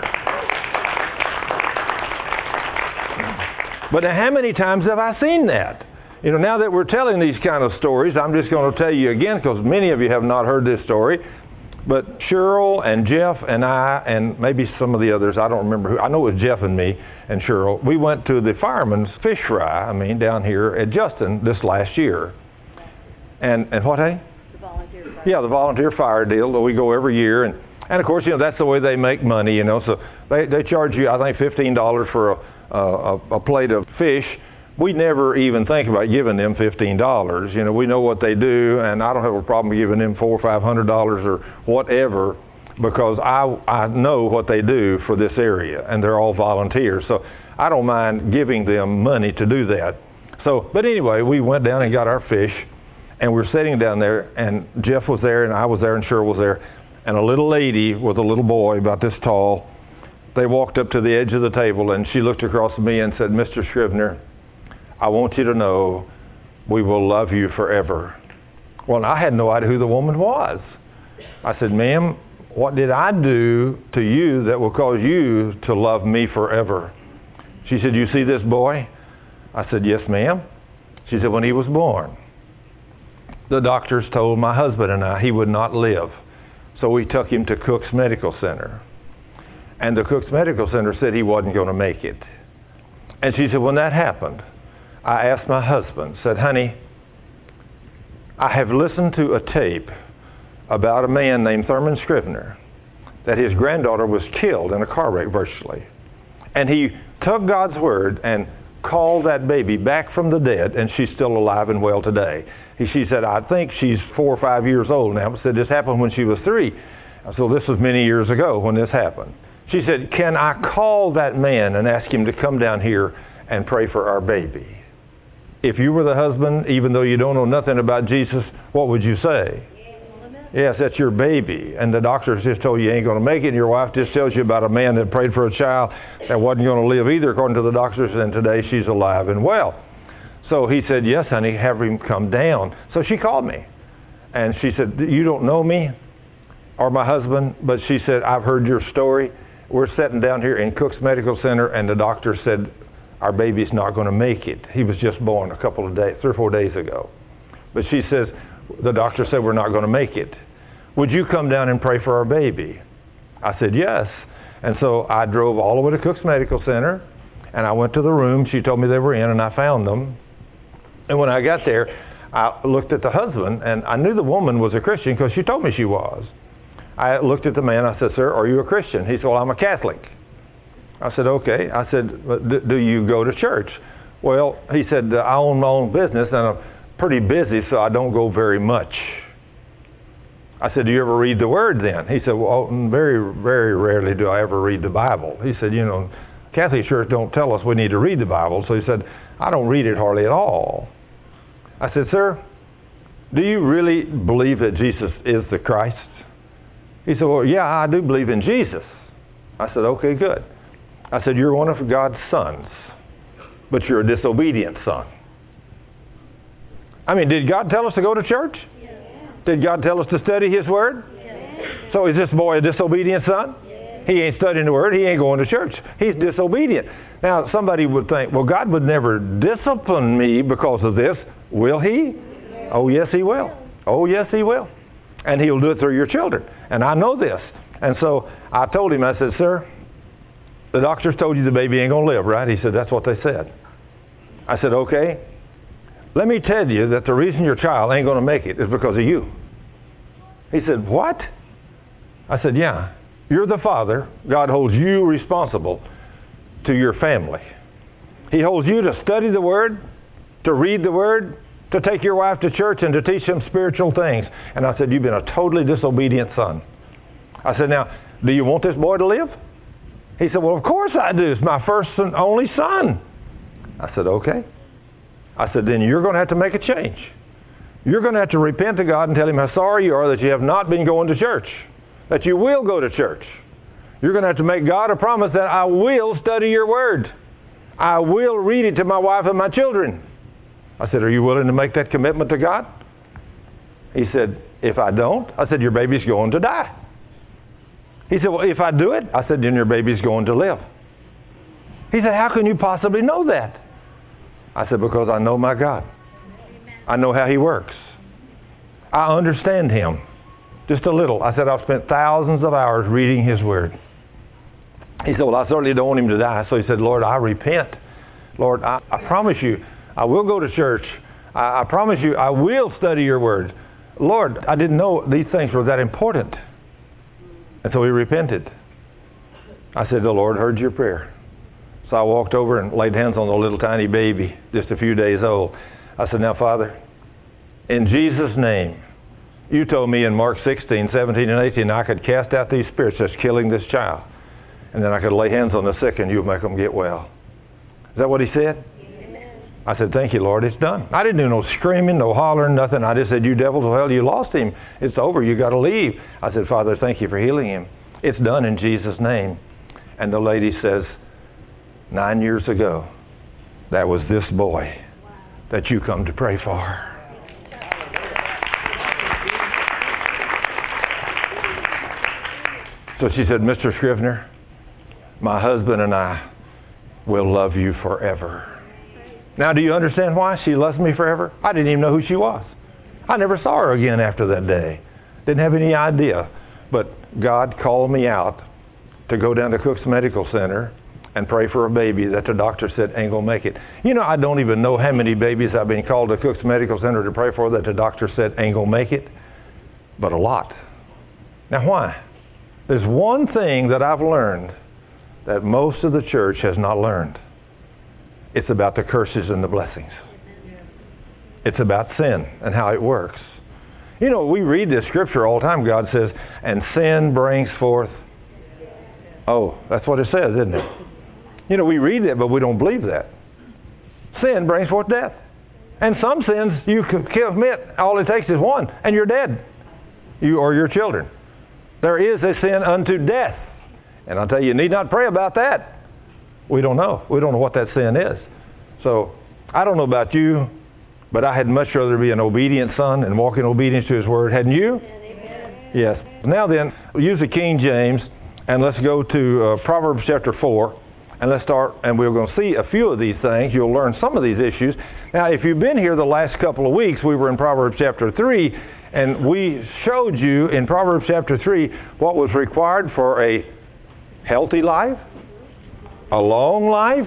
But how many times have I seen that? You know, now that we're telling these kind of stories, I'm just going to tell you again because many of you have not heard this story. But Cheryl and Jeff and I, and maybe some of the others, I don't remember who, I know it was Jeff and me and Cheryl, we went to the fireman's fish fry, I mean, down here at Justin this last year. And and what, hey? The volunteer fire. Yeah, the volunteer fire deal that we go every year. And, and of course, you know, that's the way they make money, you know. So they, they charge you, I think, fifteen dollars for a, a, a plate of fish. We never even think about giving them fifteen dollars. You know, we know what they do, and I don't have a problem giving them four or five hundred dollars or whatever, because I I know what they do for this area, and they're all volunteers. So I don't mind giving them money to do that. So, but anyway, we went down and got our fish, and we were sitting down there, and Jeff was there, and I was there, and Cheryl was there, and a little lady with a little boy about this tall. They walked up to the edge of the table, and she looked across at me and said, Mister Scrivener, I want you to know we will love you forever. Well, I had no idea who the woman was. I said, ma'am, what did I do to you that will cause you to love me forever? She said, you see this boy? I said, yes, ma'am. She said, when he was born, the doctors told my husband and I he would not live. So we took him to Cook's Medical Center. And the Cook's Medical Center said he wasn't going to make it. And she said, when that happened, I asked my husband, said, honey, I have listened to a tape about a man named Thurman Scrivener, that his granddaughter was killed in a car wreck virtually. And he took God's word and called that baby back from the dead, and she's still alive and well today. He, she said, I think she's four or five years old now. I said, this happened when she was three. So this was many years ago when this happened. She said, can I call that man and ask him to come down here and pray for our baby? If you were the husband, even though you don't know nothing about Jesus, what would you say? Yes, that's your baby. And the doctors just told you you ain't going to make it. And your wife just tells you about a man that prayed for a child that wasn't going to live either, according to the doctors. And today she's alive and well. So he said, yes, honey, have him come down. So she called me. And she said, you don't know me or my husband, but she said, I've heard your story. We're sitting down here in Cook's Medical Center, and the doctor said, our baby's not going to make it. He was just born a couple of days, three or four days ago. But she says, the doctor said we're not going to make it. Would you come down and pray for our baby? I said, yes. And so I drove all the way to Cook's Medical Center, and I went to the room. She told me they were in, and I found them. And when I got there, I looked at the husband, and I knew the woman was a Christian because she told me she was. I looked at the man. I said, sir, are you a Christian? He said, well, I'm a Catholic. I said, okay. I said, do you go to church? Well, he said, I own my own business, and I'm pretty busy, so I don't go very much. I said, do you ever read the Word then? He said, well, very, very rarely do I ever read the Bible. He said, you know, Catholic Church don't tell us we need to read the Bible. So he said, I don't read it hardly at all. I said, sir, do you really believe that Jesus is the Christ? He said, well, yeah, I do believe in Jesus. I said, okay, good. I said, you're one of God's sons, but you're a disobedient son. I mean, did God tell us to go to church? Yes. Did God tell us to study His Word? Yes. So is this boy a disobedient son? Yes. He ain't studying the Word. He ain't going to church. He's disobedient. Now, somebody would think, well, God would never discipline me because of this. Will He? Yes. Oh, yes, He will. Oh, yes, He will. And He'll do it through your children. And I know this. And so I told him, I said, sir, the doctors told you the baby ain't going to live, right? He said, that's what they said. I said, okay. Let me tell you that the reason your child ain't going to make it is because of you. He said, what? I said, yeah. You're the father. God holds you responsible to your family. He holds you to study the Word, to read the Word, to take your wife to church and to teach them spiritual things. And I said, you've been a totally disobedient son. I said, now, do you want this boy to live? He said, well, of course I do. It's my first and only son. I said, okay. I said, then you're going to have to make a change. You're going to have to repent to God and tell Him how sorry you are that you have not been going to church, that you will go to church. You're going to have to make God a promise that I will study your Word. I will read it to my wife and my children. I said, are you willing to make that commitment to God? He said, if I don't, I said, your baby's going to die. He said, well, if I do it, I said, then your baby's going to live. He said, how can you possibly know that? I said, because I know my God. I know how He works. I understand Him just a little. I said, I've spent thousands of hours reading His Word. He said, well, I certainly don't want him to die. So he said, Lord, I repent. Lord, I, I promise you, I will go to church. I, I promise you, I will study your Word. Lord, I didn't know these things were that important. And so he repented. I said, the Lord heard your prayer. So I walked over and laid hands on the little tiny baby, just a few days old. I said, now, Father, in Jesus' name, you told me in Mark sixteen, seventeen, and eighteen, I could cast out these spirits that's killing this child. And then I could lay hands on the sick and you'll make them get well. Is that what he said? Amen. I said, thank you, Lord, it's done. I didn't do no screaming, no hollering, nothing. I just said, you devils, well, you lost him. It's over. You got to leave. I said, Father, thank you for healing him. It's done in Jesus' name. And the lady says, nine years ago, that was this boy that you come to pray for. So she said, Mister Scrivener, my husband and I will love you forever. Now, do you understand why she loves me forever? I didn't even know who she was. I never saw her again after that day. Didn't have any idea. But God called me out to go down to Cook's Medical Center and pray for a baby that the doctor said ain't going to make it. You know, I don't even know how many babies I've been called to Cook's Medical Center to pray for that the doctor said ain't going to make it, but a lot. Now, why? There's one thing that I've learned that most of the church has not learned. It's about the curses and the blessings. It's about sin and how it works. You know, we read this scripture all the time. God says, and sin brings forth Oh, that's what it says, isn't it? You know, we read that, but we don't believe that. Sin brings forth death. And some sins you can commit, all it takes is one, and you're dead. You or your children. There is a sin unto death. And I'll tell you, you need not pray about that. We don't know. We don't know what that sin is. So, I don't know about you, but I had much rather be an obedient son and walk in obedience to His Word. Hadn't you? Amen. Yes. Now then, use the King James, and let's go to uh, Proverbs chapter four. And let's start, and we're going to see a few of these things. You'll learn some of these issues. Now, if you've been here the last couple of weeks, we were in Proverbs chapter three, and we showed you in Proverbs chapter three what was required for a healthy life, a long life,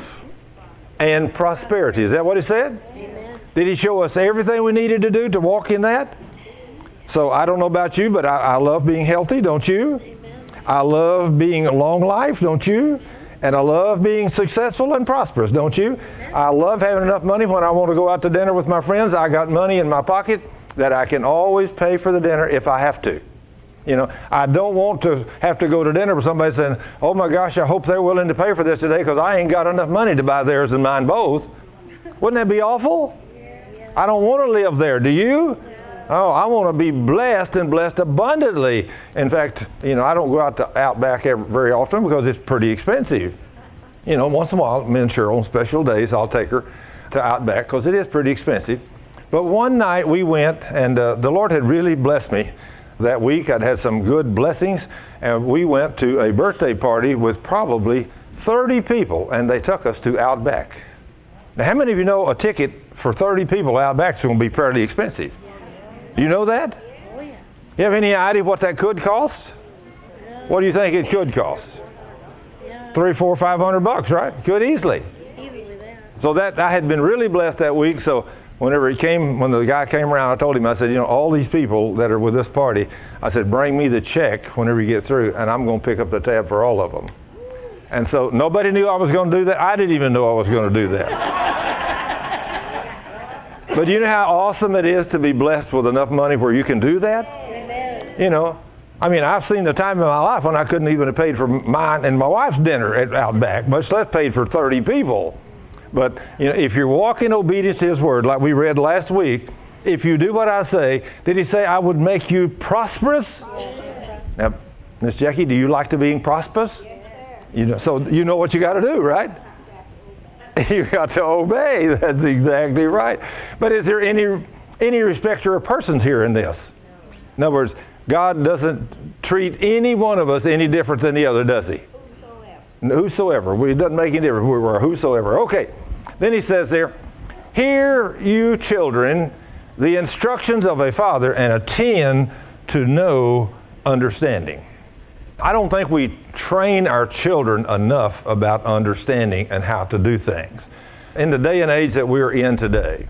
and prosperity. Is that what He said? Amen. Did He show us everything we needed to do to walk in that? So I don't know about you, but I, I love being healthy, don't you? Amen. I love being a long life, don't you? And I love being successful and prosperous, don't you? I love having enough money when I want to go out to dinner with my friends. I got money in my pocket that I can always pay for the dinner if I have to. You know, I don't want to have to go to dinner with somebody saying, oh my gosh, I hope they're willing to pay for this today because I ain't got enough money to buy theirs and mine both. Wouldn't that be awful? I don't want to live there, do you? Oh, I want to be blessed and blessed abundantly. In fact, you know, I don't go out to Outback ever, very often because it's pretty expensive. You know, once in a while, me and Cheryl on special days, I'll take her to Outback because it is pretty expensive. But one night we went, and uh, the Lord had really blessed me that week. I'd had some good blessings, and we went to a birthday party with probably thirty people, and they took us to Outback. Now, how many of you know a ticket for thirty people Outback is going to be fairly expensive? You know that? Oh, yeah. You have any idea what that could cost? What do you think it could cost? Yeah. Three, four, five hundred bucks, right? Could easily. Easily there. So that I had been really blessed that week. So whenever he came, when the guy came around, I told him, I said, you know, all these people that are with this party, I said, bring me the check whenever you get through, and I'm going to pick up the tab for all of them. And so nobody knew I was going to do that. I didn't even know I was going to do that. But you know how awesome it is to be blessed with enough money where you can do that? Amen. You know, I mean, I've seen the time in my life when I couldn't even have paid for mine and my wife's dinner at Outback, much less paid for thirty people. But, you know, if you're walking obedience to His Word, like we read last week, if you do what I say, did He say I would make you prosperous? Now, Miss Jackie, do you like to be prosperous? You know, so you know what you got to do, right? You got to obey. That's exactly right. But is there any any respecter of persons here in this? In other words, God doesn't treat any one of us any different than the other, does He? Whosoever. Whosoever. We, it doesn't make any difference. We were whosoever. Okay. Then He says there, hear you children the instructions of a father and attend to know understanding. I don't think we train our children enough about understanding and how to do things. In the day and age that we're in today,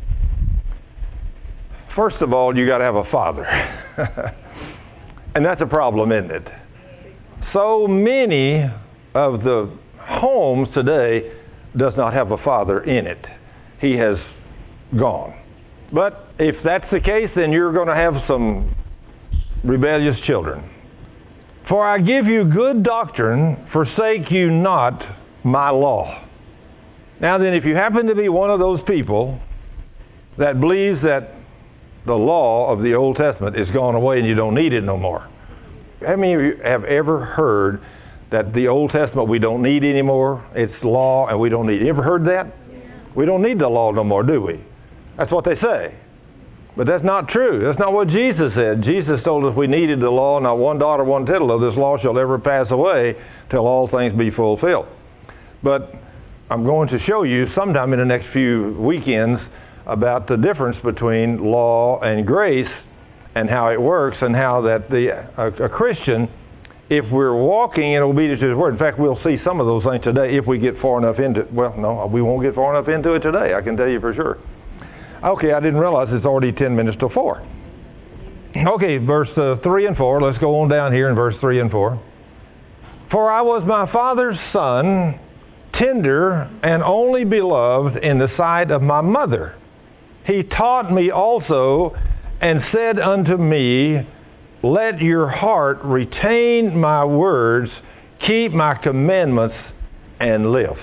first of all, you got to have a father. And that's a problem, isn't it? So many of the homes today does not have a father in it. He has gone. But if that's the case, then you're going to have some rebellious children. For I give you good doctrine, forsake you not my law. Now then, if you happen to be one of those people that believes that the law of the Old Testament is gone away and you don't need it no more. How many of you have ever heard that the Old Testament we don't need anymore? It's law and we don't need it. You ever heard that? Yeah. We don't need the law no more, do we? That's what they say. But that's not true. That's not what Jesus said. Jesus told us we needed the law, not one dot or one tittle of this law shall ever pass away till all things be fulfilled. But I'm going to show you sometime in the next few weekends about the difference between law and grace and how it works and how that the a, a Christian, if we're walking in obedience to His Word, in fact, we'll see some of those things today if we get far enough into it. Well, no, we won't get far enough into it today, I can tell you for sure. Okay, I didn't realize it's already ten minutes till four. Okay, verse uh, three and four. Let's go on down here in verse three and four. For I was my father's son, tender and only beloved in the sight of my mother. He taught me also and said unto me, let your heart retain my words, keep my commandments and live.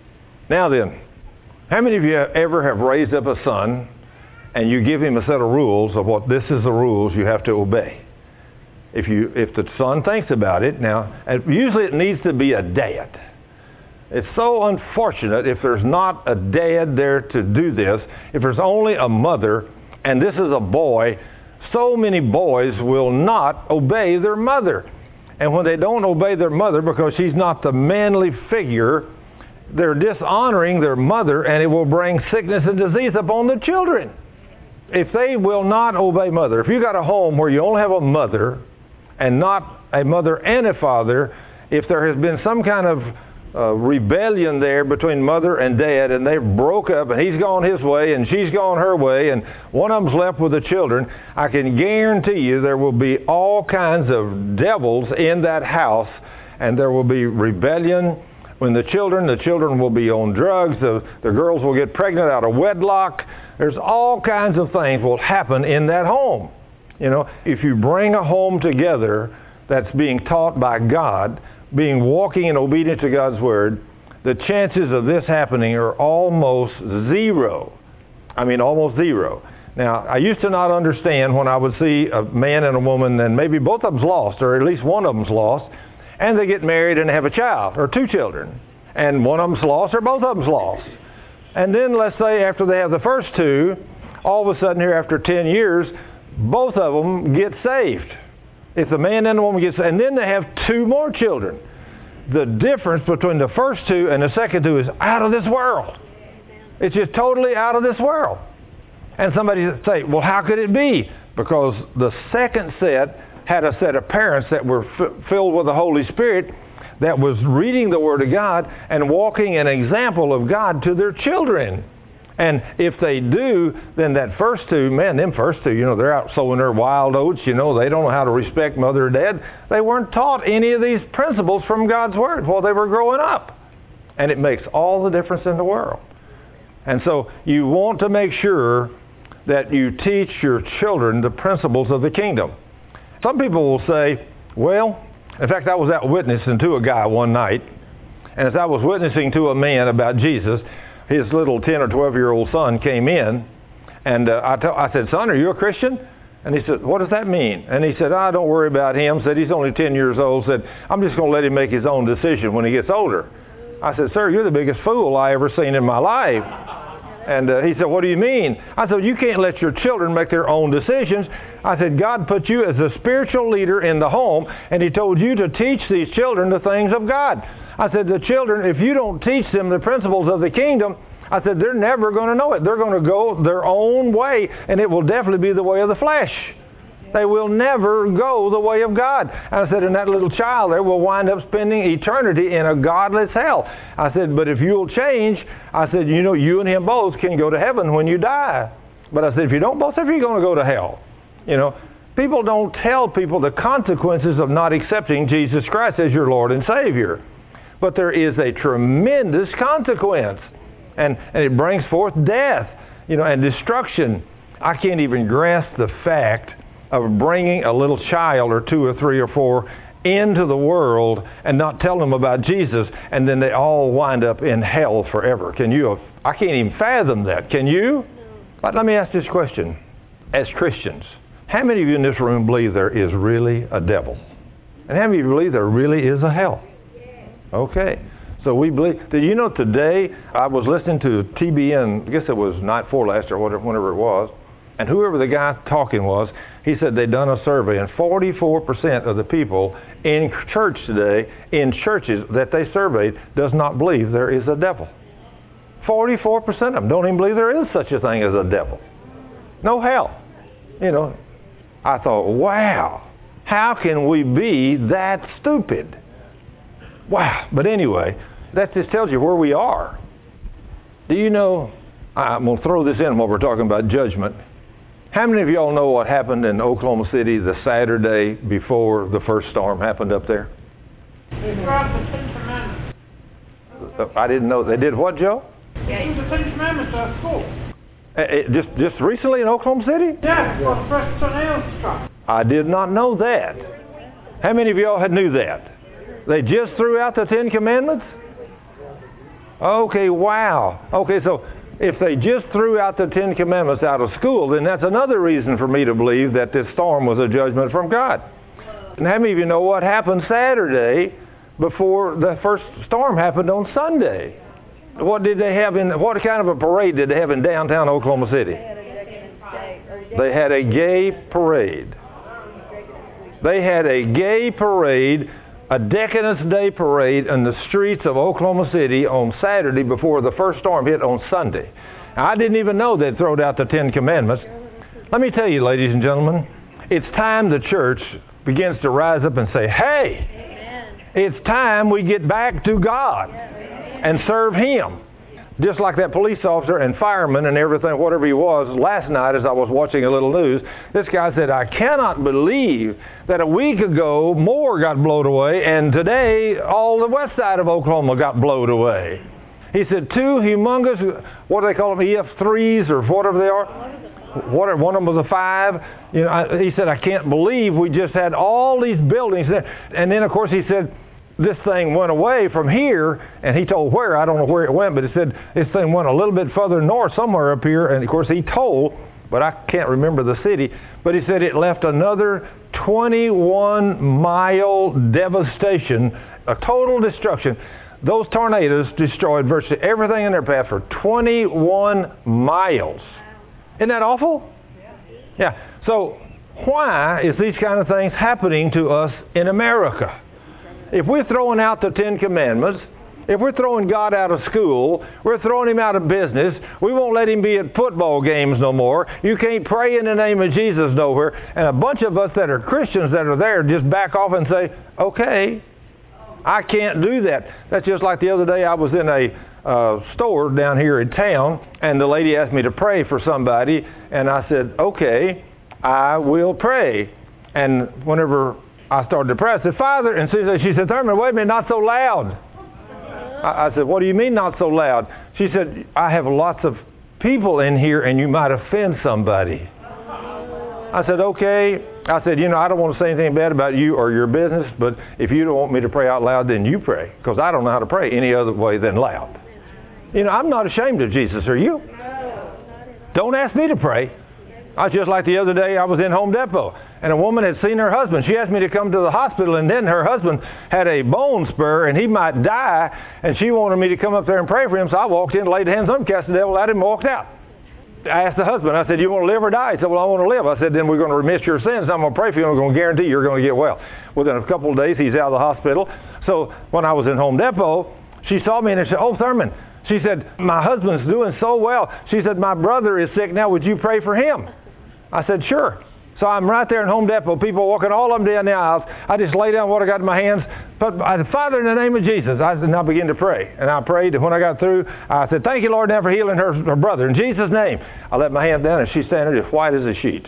Now then, how many of you ever have raised up a son and you give him a set of rules of what this is the rules you have to obey? If you, if the son thinks about it, now, usually it needs to be a dad. It's so unfortunate if there's not a dad there to do this. If there's only a mother, and this is a boy, so many boys will not obey their mother. And when they don't obey their mother because she's not the manly figure, they're dishonoring their mother, and it will bring sickness and disease upon the children. If they will not obey mother, if you got a home where you only have a mother and not a mother and a father, if there has been some kind of uh, rebellion there between mother and dad, and they broke up, and he's gone his way and she's gone her way, and one of them's left with the children, I can guarantee you there will be all kinds of devils in that house, and there will be rebellion. When the children, the children will be on drugs, the, the girls will get pregnant out of wedlock. There's all kinds of things will happen in that home. You know, if you bring a home together that's being taught by God, being walking in obedience to God's Word, the chances of this happening are almost zero. I mean, almost zero. Now, I used to not understand when I would see a man and a woman, and maybe both of them's lost, or at least one of them's lost, and they get married and have a child, or two children, and one of them's lost, or both of them's lost. And then let's say after they have the first two, all of a sudden here after ten years, both of them get saved. If the man and the woman gets saved, and then they have two more children. The difference between the first two and the second two is out of this world. It's just totally out of this world. And somebody say, well, how could it be? Because the second set had a set of parents that were f- filled with the Holy Spirit that was reading the Word of God and walking an example of God to their children. And if they do, then that first two, man, them first two, you know, they're out sowing their wild oats, you know, they don't know how to respect mother or dad. They weren't taught any of these principles from God's Word while they were growing up. And it makes all the difference in the world. And so you want to make sure that you teach your children the principles of the kingdom. Some people will say, well, in fact, I was out witnessing to a guy one night, and as I was witnessing to a man about Jesus, his little ten or twelve-year-old son came in, and uh, I, t- I said, son, are you a Christian? And he said, what does that mean? And he said, ah, don't worry about him. Said, he's only ten years old. Said, I'm just going to let him make his own decision when he gets older. I said, sir, you're the biggest fool I ever seen in my life. And uh, he said, what do you mean? I said, you can't let your children make their own decisions. I said, God put you as a spiritual leader in the home, and He told you to teach these children the things of God. I said, the children, if you don't teach them the principles of the kingdom, I said, they're never going to know it. They're going to go their own way, and it will definitely be the way of the flesh. They will never go the way of God. And I said, and that little child there will wind up spending eternity in a godless hell. I said, but if you'll change, I said, you know, you and him both can go to heaven when you die. But I said, if you don't, both of you are going to go to hell. You know, people don't tell people the consequences of not accepting Jesus Christ as your Lord and Savior. But there is a tremendous consequence. And, and it brings forth death, you know, and destruction. I can't even grasp the fact of bringing a little child or two or three or four into the world and not tell them about Jesus, and then they all wind up in hell forever. Can you? I can't even fathom that. Can you? But let me ask this question. As Christians, how many of you in this room believe there is really a devil? And how many of you believe there really is a hell? Okay. So we believe. Did you know today I was listening to T B N, I guess it was night before last or whatever, whenever it was, and whoever the guy talking was, he said they'd done a survey, and forty-four percent of the people in church today, in churches that they surveyed, does not believe there is a devil. forty-four percent of them don't even believe there is such a thing as a devil. No hell. You know, I thought, wow, how can we be that stupid? Wow. But anyway, that just tells you where we are. Do you know, I'm going to throw this in while we're talking about judgment. How many of y'all know what happened in Oklahoma City the Saturday before the first storm happened up there? They brought the Ten Commandments. I didn't know. They did what, Joe? They used the Ten Commandments at school. Uh, it, just just recently in Oklahoma City? Yeah, before the first tornado struck. I did not know that. How many of y'all had knew that? They just threw out the Ten Commandments? Okay, wow. Okay, so if they just threw out the Ten Commandments out of school, then that's another reason for me to believe that this storm was a judgment from God. And how many of you know what happened Saturday before the first storm happened on Sunday? What did they have in, what kind of a parade did they have in downtown Oklahoma City? They had a gay parade. They had a gay parade, a Decadence Day parade in the streets of Oklahoma City on Saturday before the first storm hit on Sunday. Now, I didn't even know they'd thrown out the Ten Commandments. Let me tell you, ladies and gentlemen, it's time the church begins to rise up and say, hey, Amen. It's time we get back to God and serve Him. Just like that police officer and fireman and everything, whatever he was, last night as I was watching a little news, this guy said, I cannot believe that a week ago more got blown away and today all the west side of Oklahoma got blown away. He said two humongous, what do they call them, E F threes or whatever they are? What, one of them was a five. You know, I, he said, I can't believe we just had all these buildings there. And then, of course, he said, this thing went away from here, and he told where. I don't know where it went, but he said this thing went a little bit further north, somewhere up here. And, of course, he told, but I can't remember the city, but he said it left another twenty-one mile devastation, a total destruction. Those tornadoes destroyed virtually everything in their path for twenty-one miles. Isn't that awful? Yeah. So why is these kind of things happening to us in America? If we're throwing out the Ten Commandments, if we're throwing God out of school, we're throwing Him out of business, we won't let Him be at football games no more, you can't pray in the name of Jesus nowhere, and a bunch of us that are Christians that are there just back off and say, okay, I can't do that. That's just like the other day I was in a uh, store down here in town, and the lady asked me to pray for somebody, and I said, okay, I will pray. And whenever I started to pray, I said, Father, and she said, she said, Thurman, wait a minute, not so loud. I, I said, what do you mean not so loud? She said, I have lots of people in here and you might offend somebody. I said, okay. I said, you know, I don't want to say anything bad about you or your business, but if you don't want me to pray out loud, then you pray, because I don't know how to pray any other way than loud. You know, I'm not ashamed of Jesus, are you? Don't ask me to pray. I was just like the other day, I was in Home Depot, and a woman had seen her husband. She asked me to come to the hospital, and then her husband had a bone spur, and he might die, and she wanted me to come up there and pray for him, so I walked in, laid hands on him, cast the devil out of him, and walked out. I asked the husband, I said, you want to live or die? He said, well, I want to live. I said, then we're going to remit your sins, and I'm going to pray for you, and I'm going to guarantee you're going to get well. Within a couple of days, he's out of the hospital. So when I was in Home Depot, she saw me, and she said, oh, Thurman, she said, my husband's doing so well. She said, my brother is sick now. Would you pray for him? I said, sure. So I'm right there in Home Depot, people walking all of them down the aisles. I just lay down what I got in my hands. But I said, Father, in the name of Jesus, I said, and I began to pray. And I prayed, and when I got through, I said, thank you, Lord, now for healing her, her brother. In Jesus' name. I let my hand down, and she's standing there as white as a sheet.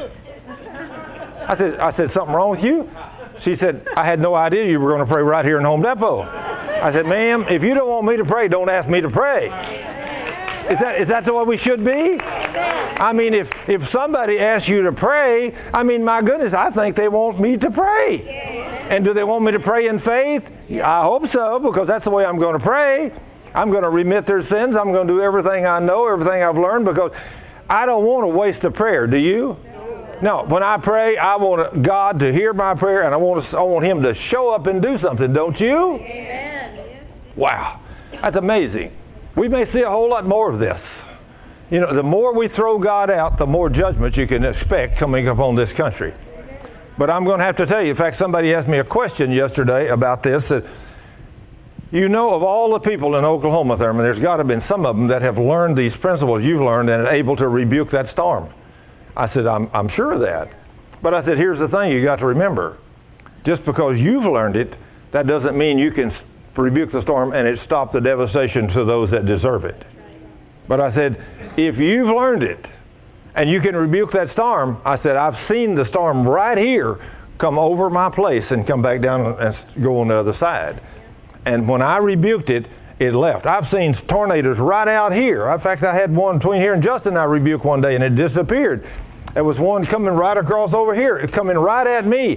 I said, I said, something wrong with you? She said, I had no idea you were going to pray right here in Home Depot. I said, ma'am, if you don't want me to pray, don't ask me to pray. Is that is that the way we should be? I mean, if, if somebody asks you to pray, I mean, my goodness, I think they want me to pray. And do they want me to pray in faith? I hope so, because that's the way I'm going to pray. I'm going to remit their sins. I'm going to do everything I know, everything I've learned, because I don't want to waste a prayer. Do you? No. When I pray, I want God to hear my prayer, and I want to, I want Him to show up and do something. Don't you? Amen. Wow. That's amazing. We may see a whole lot more of this. You know, the more we throw God out, the more judgment you can expect coming upon this country. But I'm going to have to tell you, in fact, somebody asked me a question yesterday about this, that you know, of all the people in Oklahoma, Thurman, there's got to have been some of them that have learned these principles you've learned and are able to rebuke that storm. I said, I'm, I'm sure of that. But I said, here's the thing you got to remember. Just because you've learned it, that doesn't mean you can rebuke the storm and it stopped the devastation to those that deserve it. But I said, if you've learned it and you can rebuke that storm, I said, I've seen the storm right here come over my place and come back down and go on the other side. And when I rebuked it, it left. I've seen tornadoes right out here. In fact, I had one between here and Justin I rebuked one day and it disappeared. There was one coming right across over here. It's coming right at me.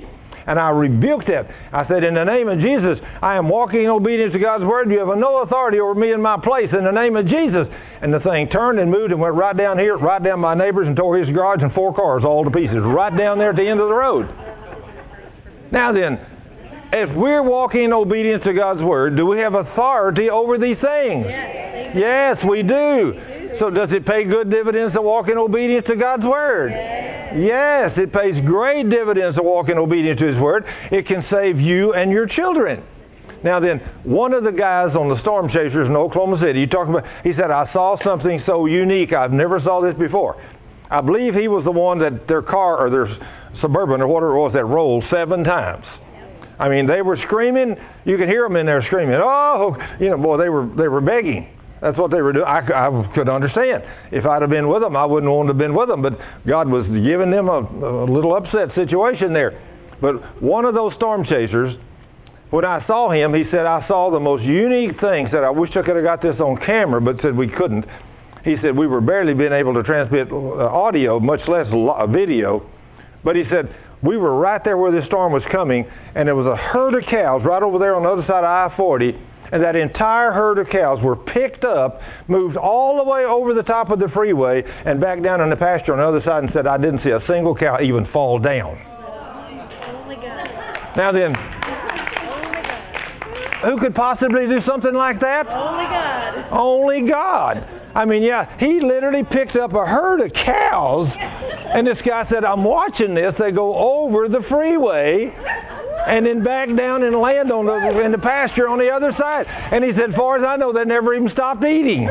And I rebuked that. I said, in the name of Jesus, I am walking in obedience to God's word. You have no authority over me in my place in the name of Jesus. And the thing turned and moved and went right down here, right down my neighbor's, and tore his garage and four cars all to pieces, right down there at the end of the road. Now then, if we're walking in obedience to God's word, do we have authority over these things? Yes. Yes, we do. So does it pay good dividends to walk in obedience to God's word? Yes. Yes, it pays great dividends to walk in obedience to his word. It can save you and your children. Now then, one of the guys on the Storm Chasers in Oklahoma City, you talking about, he said, I saw something so unique. I've never saw this before. I believe he was the one that their car or their Suburban or whatever it was that rolled seven times. I mean, they were screaming. You could hear them in there screaming. Oh, you know, boy, they were they were begging. That's what they were doing. I, I could understand. If I'd have been with them, I wouldn't want to have been with them. But God was giving them a, a little upset situation there. But one of those storm chasers, when I saw him, he said, I saw the most unique thing. Said, I wish I could have got this on camera, but said we couldn't. He said, we were barely being able to transmit audio, much less video. But he said, we were right there where this storm was coming, and there was a herd of cows right over there on the other side of I forty. And that entire herd of cows were picked up, moved all the way over the top of the freeway, and back down in the pasture on the other side, and said, I didn't see a single cow even fall down. Only God. Now then, Only God. who could possibly do something like that? Only God. Only God. I mean, yeah, he literally picked up a herd of cows, and this guy said, I'm watching this. They go over the freeway and then back down and land on the, in the pasture on the other side. And he said, as far as I know, they never even stopped eating.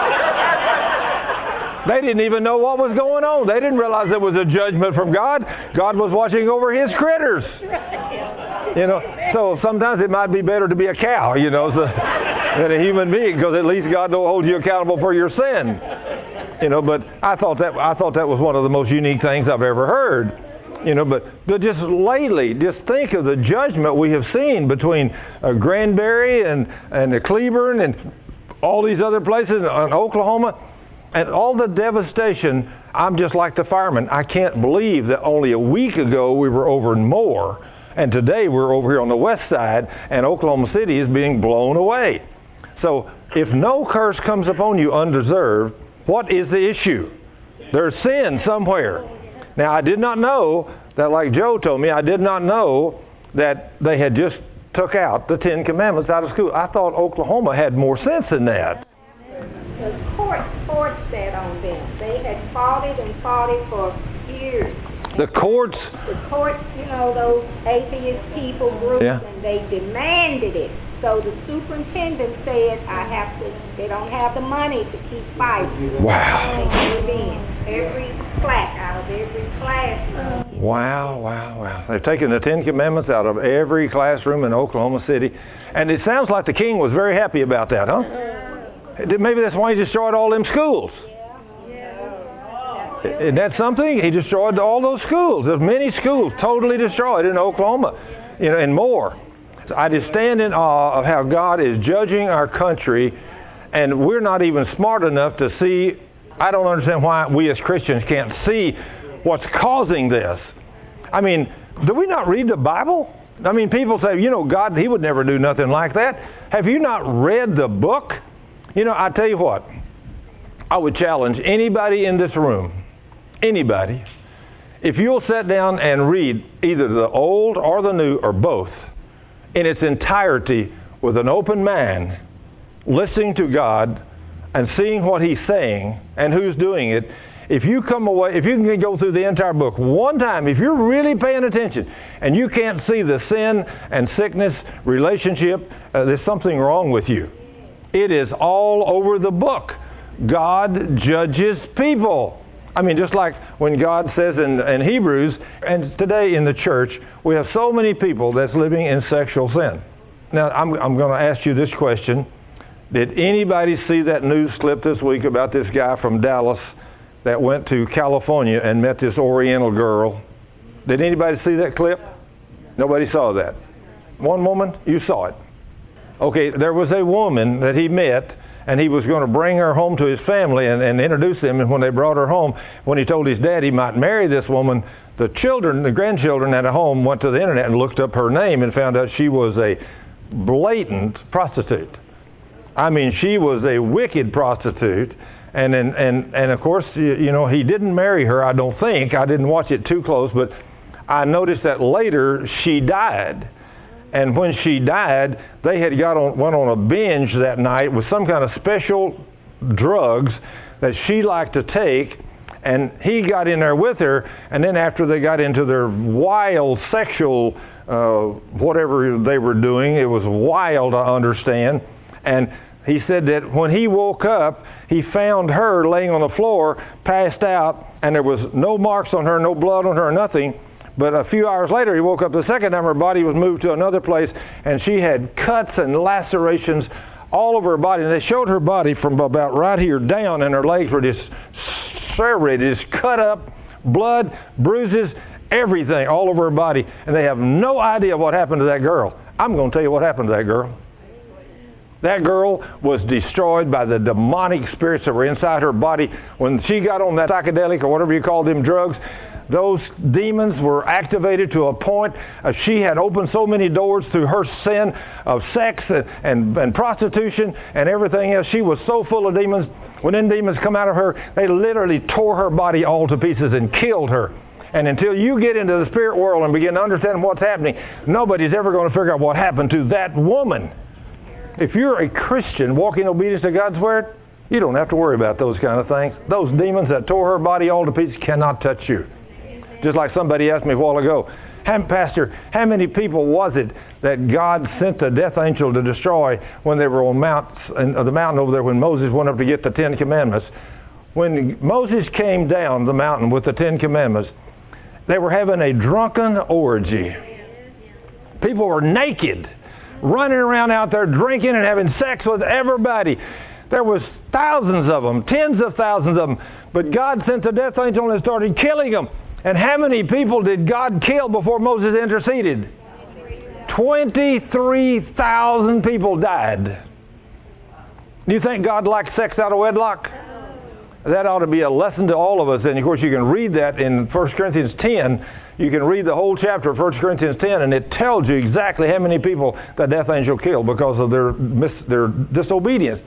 They didn't even know what was going on. They didn't realize there was a judgment from God. God was watching over his critters. You know, so sometimes it might be better to be a cow, you know, so, than a human being, because at least God don't hold you accountable for your sin. You know, but I thought that I thought that was one of the most unique things I've ever heard. You know, but, but just lately, just think of the judgment we have seen between uh, Granbury and, and the Cleburne and all these other places in Oklahoma, and all the devastation. I'm just like the fireman. I can't believe that only a week ago we were over in Moore, and today we're over here on the west side, and Oklahoma City is being blown away. So if no curse comes upon you undeserved, what is the issue? There's sin somewhere. Now, I did not know that, like Joe told me, I did not know that they had just took out the Ten Commandments out of school. I thought Oklahoma had more sense than that. The court forced that on them. They had fought it and fought it for years. The courts? The courts, you know, those atheist people groups, Yeah. and they demanded it. So the superintendent said, I have to, they don't have the money to keep fighting. Wow. They gave in every class, out of every classroom. Wow, wow, wow. They've taken the Ten Commandments out of every classroom in Oklahoma City. And it sounds like the king was very happy about that, huh? Maybe that's why he destroyed all them schools. Isn't that something? He destroyed all those schools. There's many schools totally destroyed in Oklahoma, you know, and more. So I just stand in awe of how God is judging our country, and we're not even smart enough to see. I don't understand why we as Christians can't see what's causing this. I mean, do we not read the Bible? I mean, people say, you know, God, he would never do nothing like that. Have you not read the book? You know, I tell you what, I would challenge anybody in this room, anybody, if you'll sit down and read either the Old or the New or both in its entirety with an open mind, listening to God and seeing what he's saying and who's doing it, if you come away, if you can go through the entire book one time, if you're really paying attention and you can't see the sin and sickness relationship, uh, there's something wrong with you. It is all over the book. God judges people. I mean, just like when God says in, in Hebrews, and today in the church, we have so many people that's living in sexual sin. Now, I'm, I'm going to ask you this question. Did anybody see that news clip this week about this guy from Dallas that went to California and met this Oriental girl? Did anybody see that clip? Nobody saw that. One woman, you saw it. Okay, there was a woman that he met, and he was going to bring her home to his family and, and introduce them. And when they brought her home, when he told his dad he might marry this woman, the children, the grandchildren at home went to the internet and looked up her name and found out she was a blatant prostitute. I mean, she was a wicked prostitute. And, and, and, and of course, you, you know, he didn't marry her, I don't think. I didn't watch it too close, but I noticed that later she died. And when she died, they had got on, went on a binge that night with some kind of special drugs that she liked to take. And he got in there with her, and then after they got into their wild sexual, uh, whatever they were doing, it was wild, I understand. And he said that when he woke up, he found her laying on the floor, passed out, and there was no marks on her, no blood on her, nothing. But a few hours later, he woke up the second time, her body was moved to another place, and she had cuts and lacerations all over her body. And they showed her body from about right here down, and her legs were just serrated, just cut up, blood, bruises, everything all over her body. And they have no idea what happened to that girl. I'm going to tell you what happened to that girl. That girl was destroyed by the demonic spirits that were inside her body. When she got on that psychedelic or whatever you call them drugs, those demons were activated to a point. Uh, she had opened so many doors through her sin of sex and, and, and prostitution and everything else. She was so full of demons. When them demons come out of her, they literally tore her body all to pieces and killed her. And until you get into the spirit world and begin to understand what's happening, nobody's ever going to figure out what happened to that woman. If you're a Christian walking in obedience to God's Word, you don't have to worry about those kind of things. Those demons that tore her body all to pieces cannot touch you. Just like somebody asked me a while ago, how, Pastor, how many people was it that God sent the death angel to destroy when they were on Mount, uh, the mountain over there when Moses went up to get the Ten Commandments? When Moses came down the mountain with the Ten Commandments, they were having a drunken orgy. People were naked, running around out there drinking and having sex with everybody. There was thousands of them, tens of thousands of them. But God sent the death angel and started killing them. And how many people did God kill before Moses interceded? twenty-three thousand people died. Do you think God likes sex out of wedlock? That ought to be a lesson to all of us. And of course you can read that in First Corinthians ten. You can read the whole chapter of First Corinthians ten, and it tells you exactly how many people the death angel killed because of their, mis- their disobedience.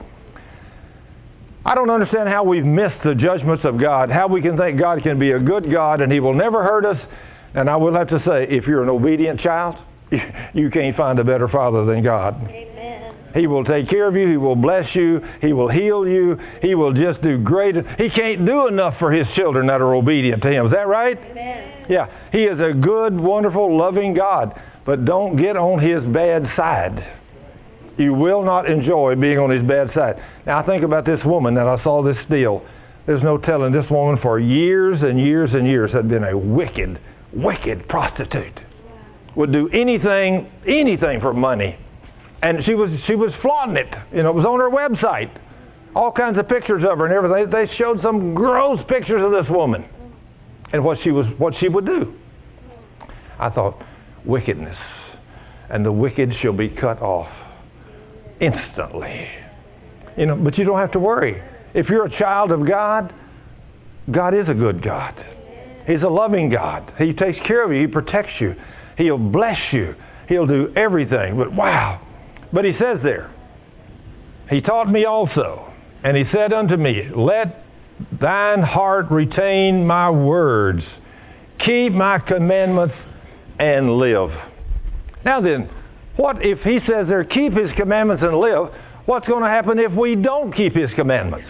I don't understand how we've missed the judgments of God, how we can think God can be a good God and He will never hurt us. And I will have to say, if you're an obedient child, you can't find a better Father than God. Amen. He will take care of you. He will bless you. He will heal you. He will just do great. He can't do enough for His children that are obedient to Him. Is that right? Amen. Yeah. He is a good, wonderful, loving God. But don't get on His bad side. You will not enjoy being on His bad side. Now, I think about this woman that I saw this deal. There's no telling, this woman for years and years and years had been a wicked, wicked prostitute. Would do anything, anything for money. And she was she was flaunting it. You know, it was on her website. All kinds of pictures of her and everything. They showed some gross pictures of this woman and what she was what she would do. I thought, wickedness, and the wicked shall be cut off instantly. You know, but you don't have to worry. If you're a child of God, God is a good God. He's a loving God. He takes care of you. He protects you. He'll bless you. He'll do everything. But wow. But He says there, He taught me also, and He said unto me, let thine heart retain my words. Keep my commandments and live. Now then, what if He says there, keep His commandments and live? What's going to happen if we don't keep His commandments?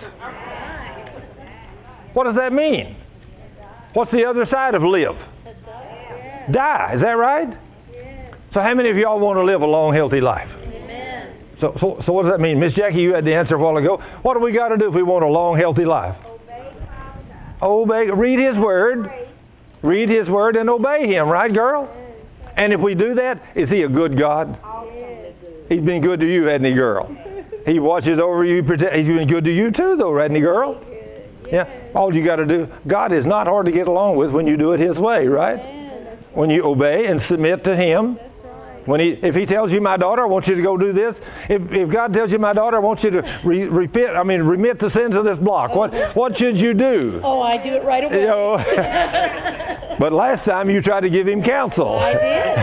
What does that mean? What's the other side of live? Die. Is that right? So how many of y'all want to live a long, healthy life? Amen. So, so, so what does that mean? Miss Jackie, you had the answer a while ago. What do we got to do if we want a long, healthy life? Obey. Read His Word. Read His Word and obey Him. Right, girl? And if we do that, is He a good God? He's been good to you, hasn't He, girl? He watches over you. He's been good to you too, though, hasn't He, girl? Yeah. All you got to do. God is not hard to get along with when you do it His way, right? When you obey and submit to Him. When he, if he tells you, my daughter, I want you to go do this. If, if God tells you, my daughter, I want you to re, repent, I mean, remit the sins of this block. What, what should you do? Oh, I do it right away. You know, but last time you tried to give him counsel. I did.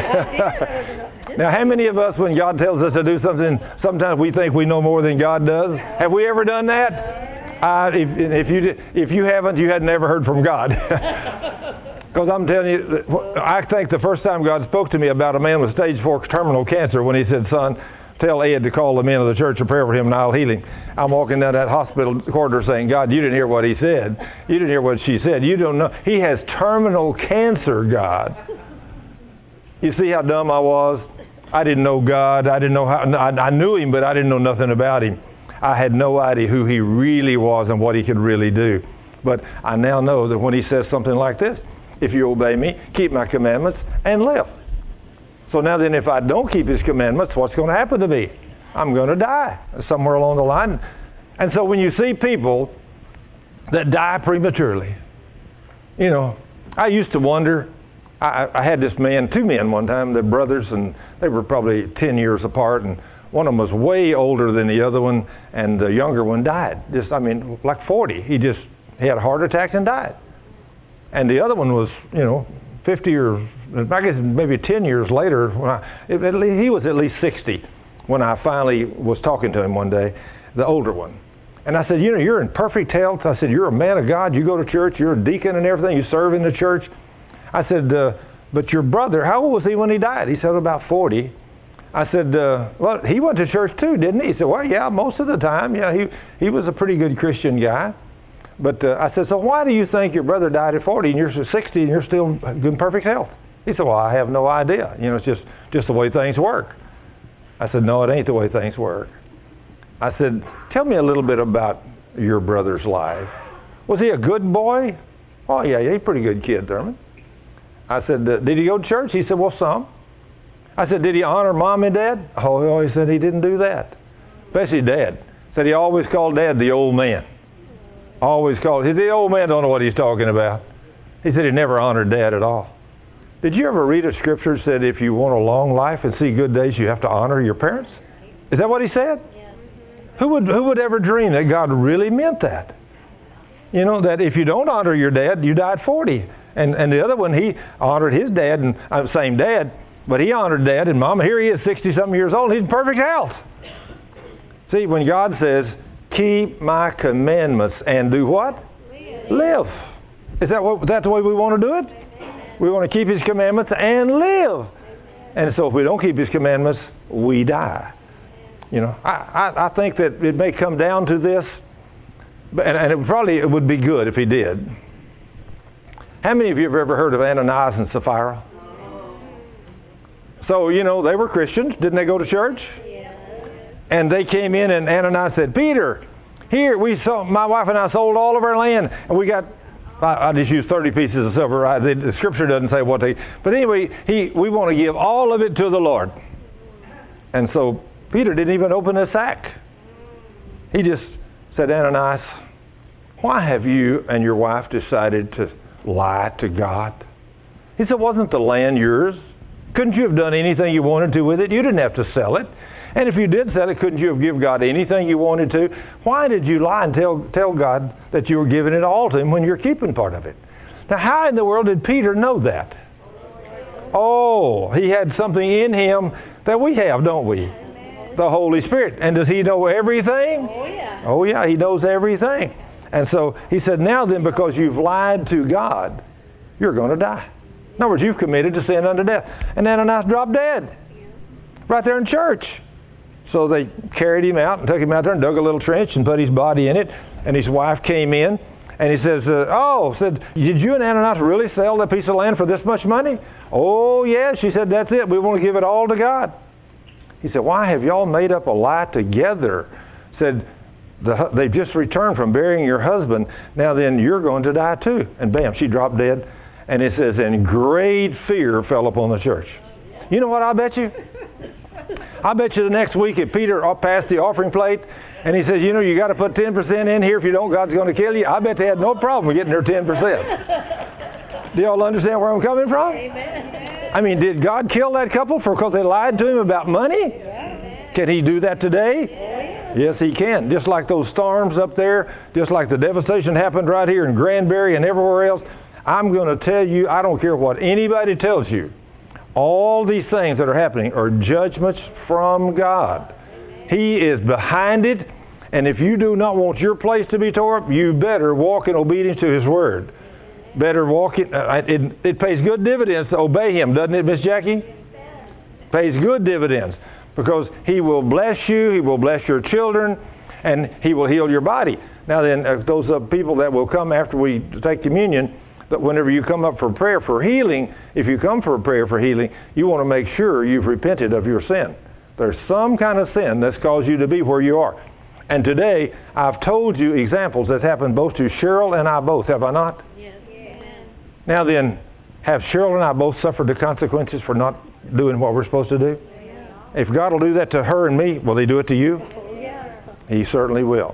I did. Now, how many of us, when God tells us to do something, sometimes we think we know more than God does? Have we ever done that? Uh, if, if you if you haven't, you had never heard from God. Because I'm telling you, I think the first time God spoke to me about a man with stage four terminal cancer when he said, son, tell Ed to call the men of the church to pray for him and I'll heal him. I'm walking down that hospital corridor saying, God, you didn't hear what he said. You didn't hear what she said. You don't know. He has terminal cancer, God. You see how dumb I was? I didn't know God. I didn't know how. I, I knew him, but I didn't know nothing about him. I had no idea who he really was and what he could really do. But I now know that when he says something like this, if you obey me, keep my commandments, and live. So now then, if I don't keep his commandments, what's going to happen to me? I'm going to die somewhere along the line. And so when you see people that die prematurely, you know, I used to wonder, I, I had this man, two men one time, they're brothers, and they were probably ten years apart, and one of them was way older than the other one, and the younger one died. Just, I mean, like forty. He just, he had a heart attack and died. And the other one was, you know, fifty or, I guess maybe ten years later, when I, it, at least, he was at least sixty when I finally was talking to him one day, the older one. And I said, you know, you're in perfect health. I said, you're a man of God. You go to church. You're a deacon and everything. You serve in the church. I said, uh, but your brother, how old was he when he died? He said about forty. I said, uh, well, he went to church too, didn't he? He said, well, yeah, most of the time. Yeah, he, he was a pretty good Christian guy. But uh, I said, so why do you think your brother died at forty and you're sixty and you're still in perfect health? He said, well, I have no idea. You know, it's just, just the way things work. I said, no, it ain't the way things work. I said, tell me a little bit about your brother's life. Was he a good boy? Oh, yeah, he's a pretty good kid, Thurman. I said, uh, did he go to church? He said, well, some. I said, did he honor mom and dad? Oh, he said he didn't do that. Especially dad. Said he always called dad the old man. Always called. The old man don't know what he's talking about. He said he never honored dad at all. Did you ever read a scripture that said if you want a long life and see good days, you have to honor your parents? Is that what he said? Yeah. Who would who would ever dream that God really meant that? You know, that if you don't honor your dad, you die at forty. And and the other one, he honored his dad, and uh, same dad, but he honored dad and mama. Here he is, sixty-something years old, and he's in perfect health. See, when God says, keep my commandments and do what? Live. Live. Is that what? That's the way we want to do it? We want to keep his commandments and live. And so if we don't keep his commandments, we die. You know, I, I, I think that it may come down to this, and, and it probably it would be good if he did. How many of you have ever heard of Ananias and Sapphira? So, you know, they were Christians. Didn't they go to church? And they came in, and Ananias said, Peter, here, we sold, my wife and I sold all of our land, and we got, I, I just used thirty pieces of silver. Right? The, the scripture doesn't say what they, but anyway, he, we want to give all of it to the Lord. And so Peter didn't even open his sack. He just said, Ananias, why have you and your wife decided to lie to God? He said, wasn't the land yours? Couldn't you have done anything you wanted to with it? You didn't have to sell it. And if you did sell it, couldn't you have given God anything you wanted to? Why did you lie and tell, tell God that you were giving it all to him when you're keeping part of it? Now, how in the world did Peter know that? Oh, he had something in him that we have, don't we? The Holy Spirit. And does he know everything? Oh, yeah. Oh, yeah, he knows everything. And so he said, now then, because you've lied to God, you're going to die. In other words, you've committed to sin unto death. And Ananias dropped dead. Right there in church. So they carried him out and took him out there and dug a little trench and put his body in it. And his wife came in and he says, uh, oh, said, did you and Ananias really sell that piece of land for this much money? Oh, yeah. She said, that's it. We want to give it all to God. He said, why have y'all made up a lie together? Said, the, they've just returned from burying your husband. Now then, you're going to die too. And bam, she dropped dead. And it says, and great fear fell upon the church. You know what I bet you? I bet you the next week if Peter passed the offering plate and he says, you know, you got to put ten percent in here. If you don't, God's going to kill you. I bet they had no problem with getting their ten percent. Do y'all understand where I'm coming from? Amen. I mean, did God kill that couple for because they lied to him about money? Can he do that today? Yes, he can. Just like those storms up there, just like the devastation happened right here in Granbury and everywhere else. I'm going to tell you, I don't care what anybody tells you. All these things that are happening are judgments from God. He is behind it. And if you do not want your place to be tore up, you better walk in obedience to His Word. Better walk it. Uh, it, it pays good dividends to obey Him, doesn't it, Miss Jackie? Pays good dividends because He will bless you, He will bless your children, and He will heal your body. Now then, uh, those uh, people that will come after we take communion, that whenever you come up for prayer for healing, if you come for a prayer for healing, you want to make sure you've repented of your sin. There's some kind of sin that's caused you to be where you are. And today, I've told you examples that's happened both to Cheryl and I both, have I not? Yes. Now then, have Cheryl and I both suffered the consequences for not doing what we're supposed to do? Yeah. If God will do that to her and me, will He do it to you? Yeah. He certainly will.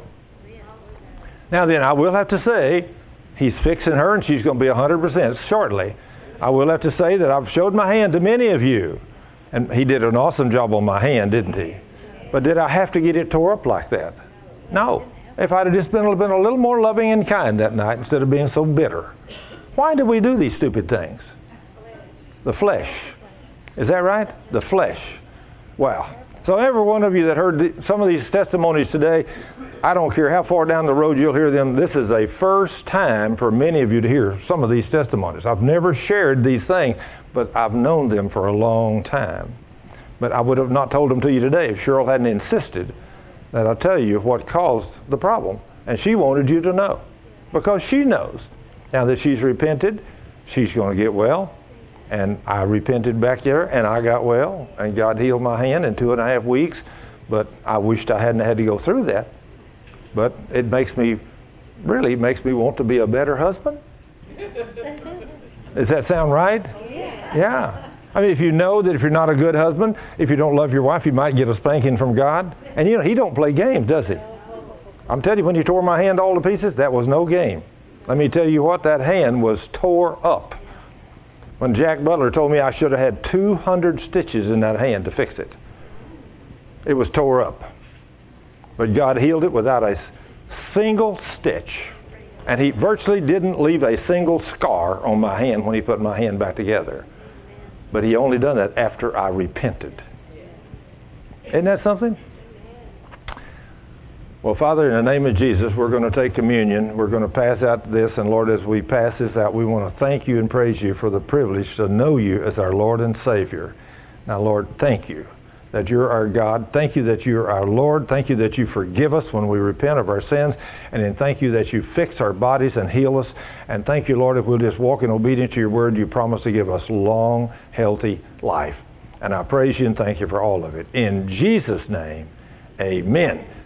Now then, I will have to say, He's fixing her and she's going to be one hundred percent shortly. I will have to say that I've showed my hand to many of you. And He did an awesome job on my hand, didn't He? But did I have to get it tore up like that? No. If I'd have just been, been a little more loving and kind that night instead of being so bitter. Why do we do these stupid things? The flesh. Is that right? The flesh. Wow. So every one of you that heard the, some of these testimonies today, I don't care how far down the road you'll hear them, this is a first time for many of you to hear some of these testimonies. I've never shared these things, but I've known them for a long time. But I would have not told them to you today if Cheryl hadn't insisted that I tell you what caused the problem. And she wanted you to know. Because she knows. Now that she's repented, she's going to get well. And I repented back there, and I got well. And God healed my hand in two and a half weeks. But I wished I hadn't had to go through that. But it makes me, really makes me want to be a better husband. Does that sound right? Yeah. I mean, if you know that if you're not a good husband, if you don't love your wife, you might get a spanking from God. And you know, He don't play games, does He? I'm telling you, when you tore my hand all to pieces, that was no game. Let me tell you what, that hand was tore up. When Jack Butler told me I should have had two hundred stitches in that hand to fix it. It was tore up. But God healed it without a single stitch. And He virtually didn't leave a single scar on my hand when He put my hand back together. But He only done that after I repented. Isn't that something? Well, Father, in the name of Jesus, we're going to take communion. We're going to pass out this. And Lord, as we pass this out, we want to thank You and praise You for the privilege to know You as our Lord and Savior. Now, Lord, thank You that You're our God. Thank You that You're our Lord. Thank You that You forgive us when we repent of our sins. And then thank You that You fix our bodies and heal us. And thank You, Lord, if we'll just walk in obedience to Your word, You promise to give us long, healthy life. And I praise You and thank You for all of it. In Jesus' name, amen.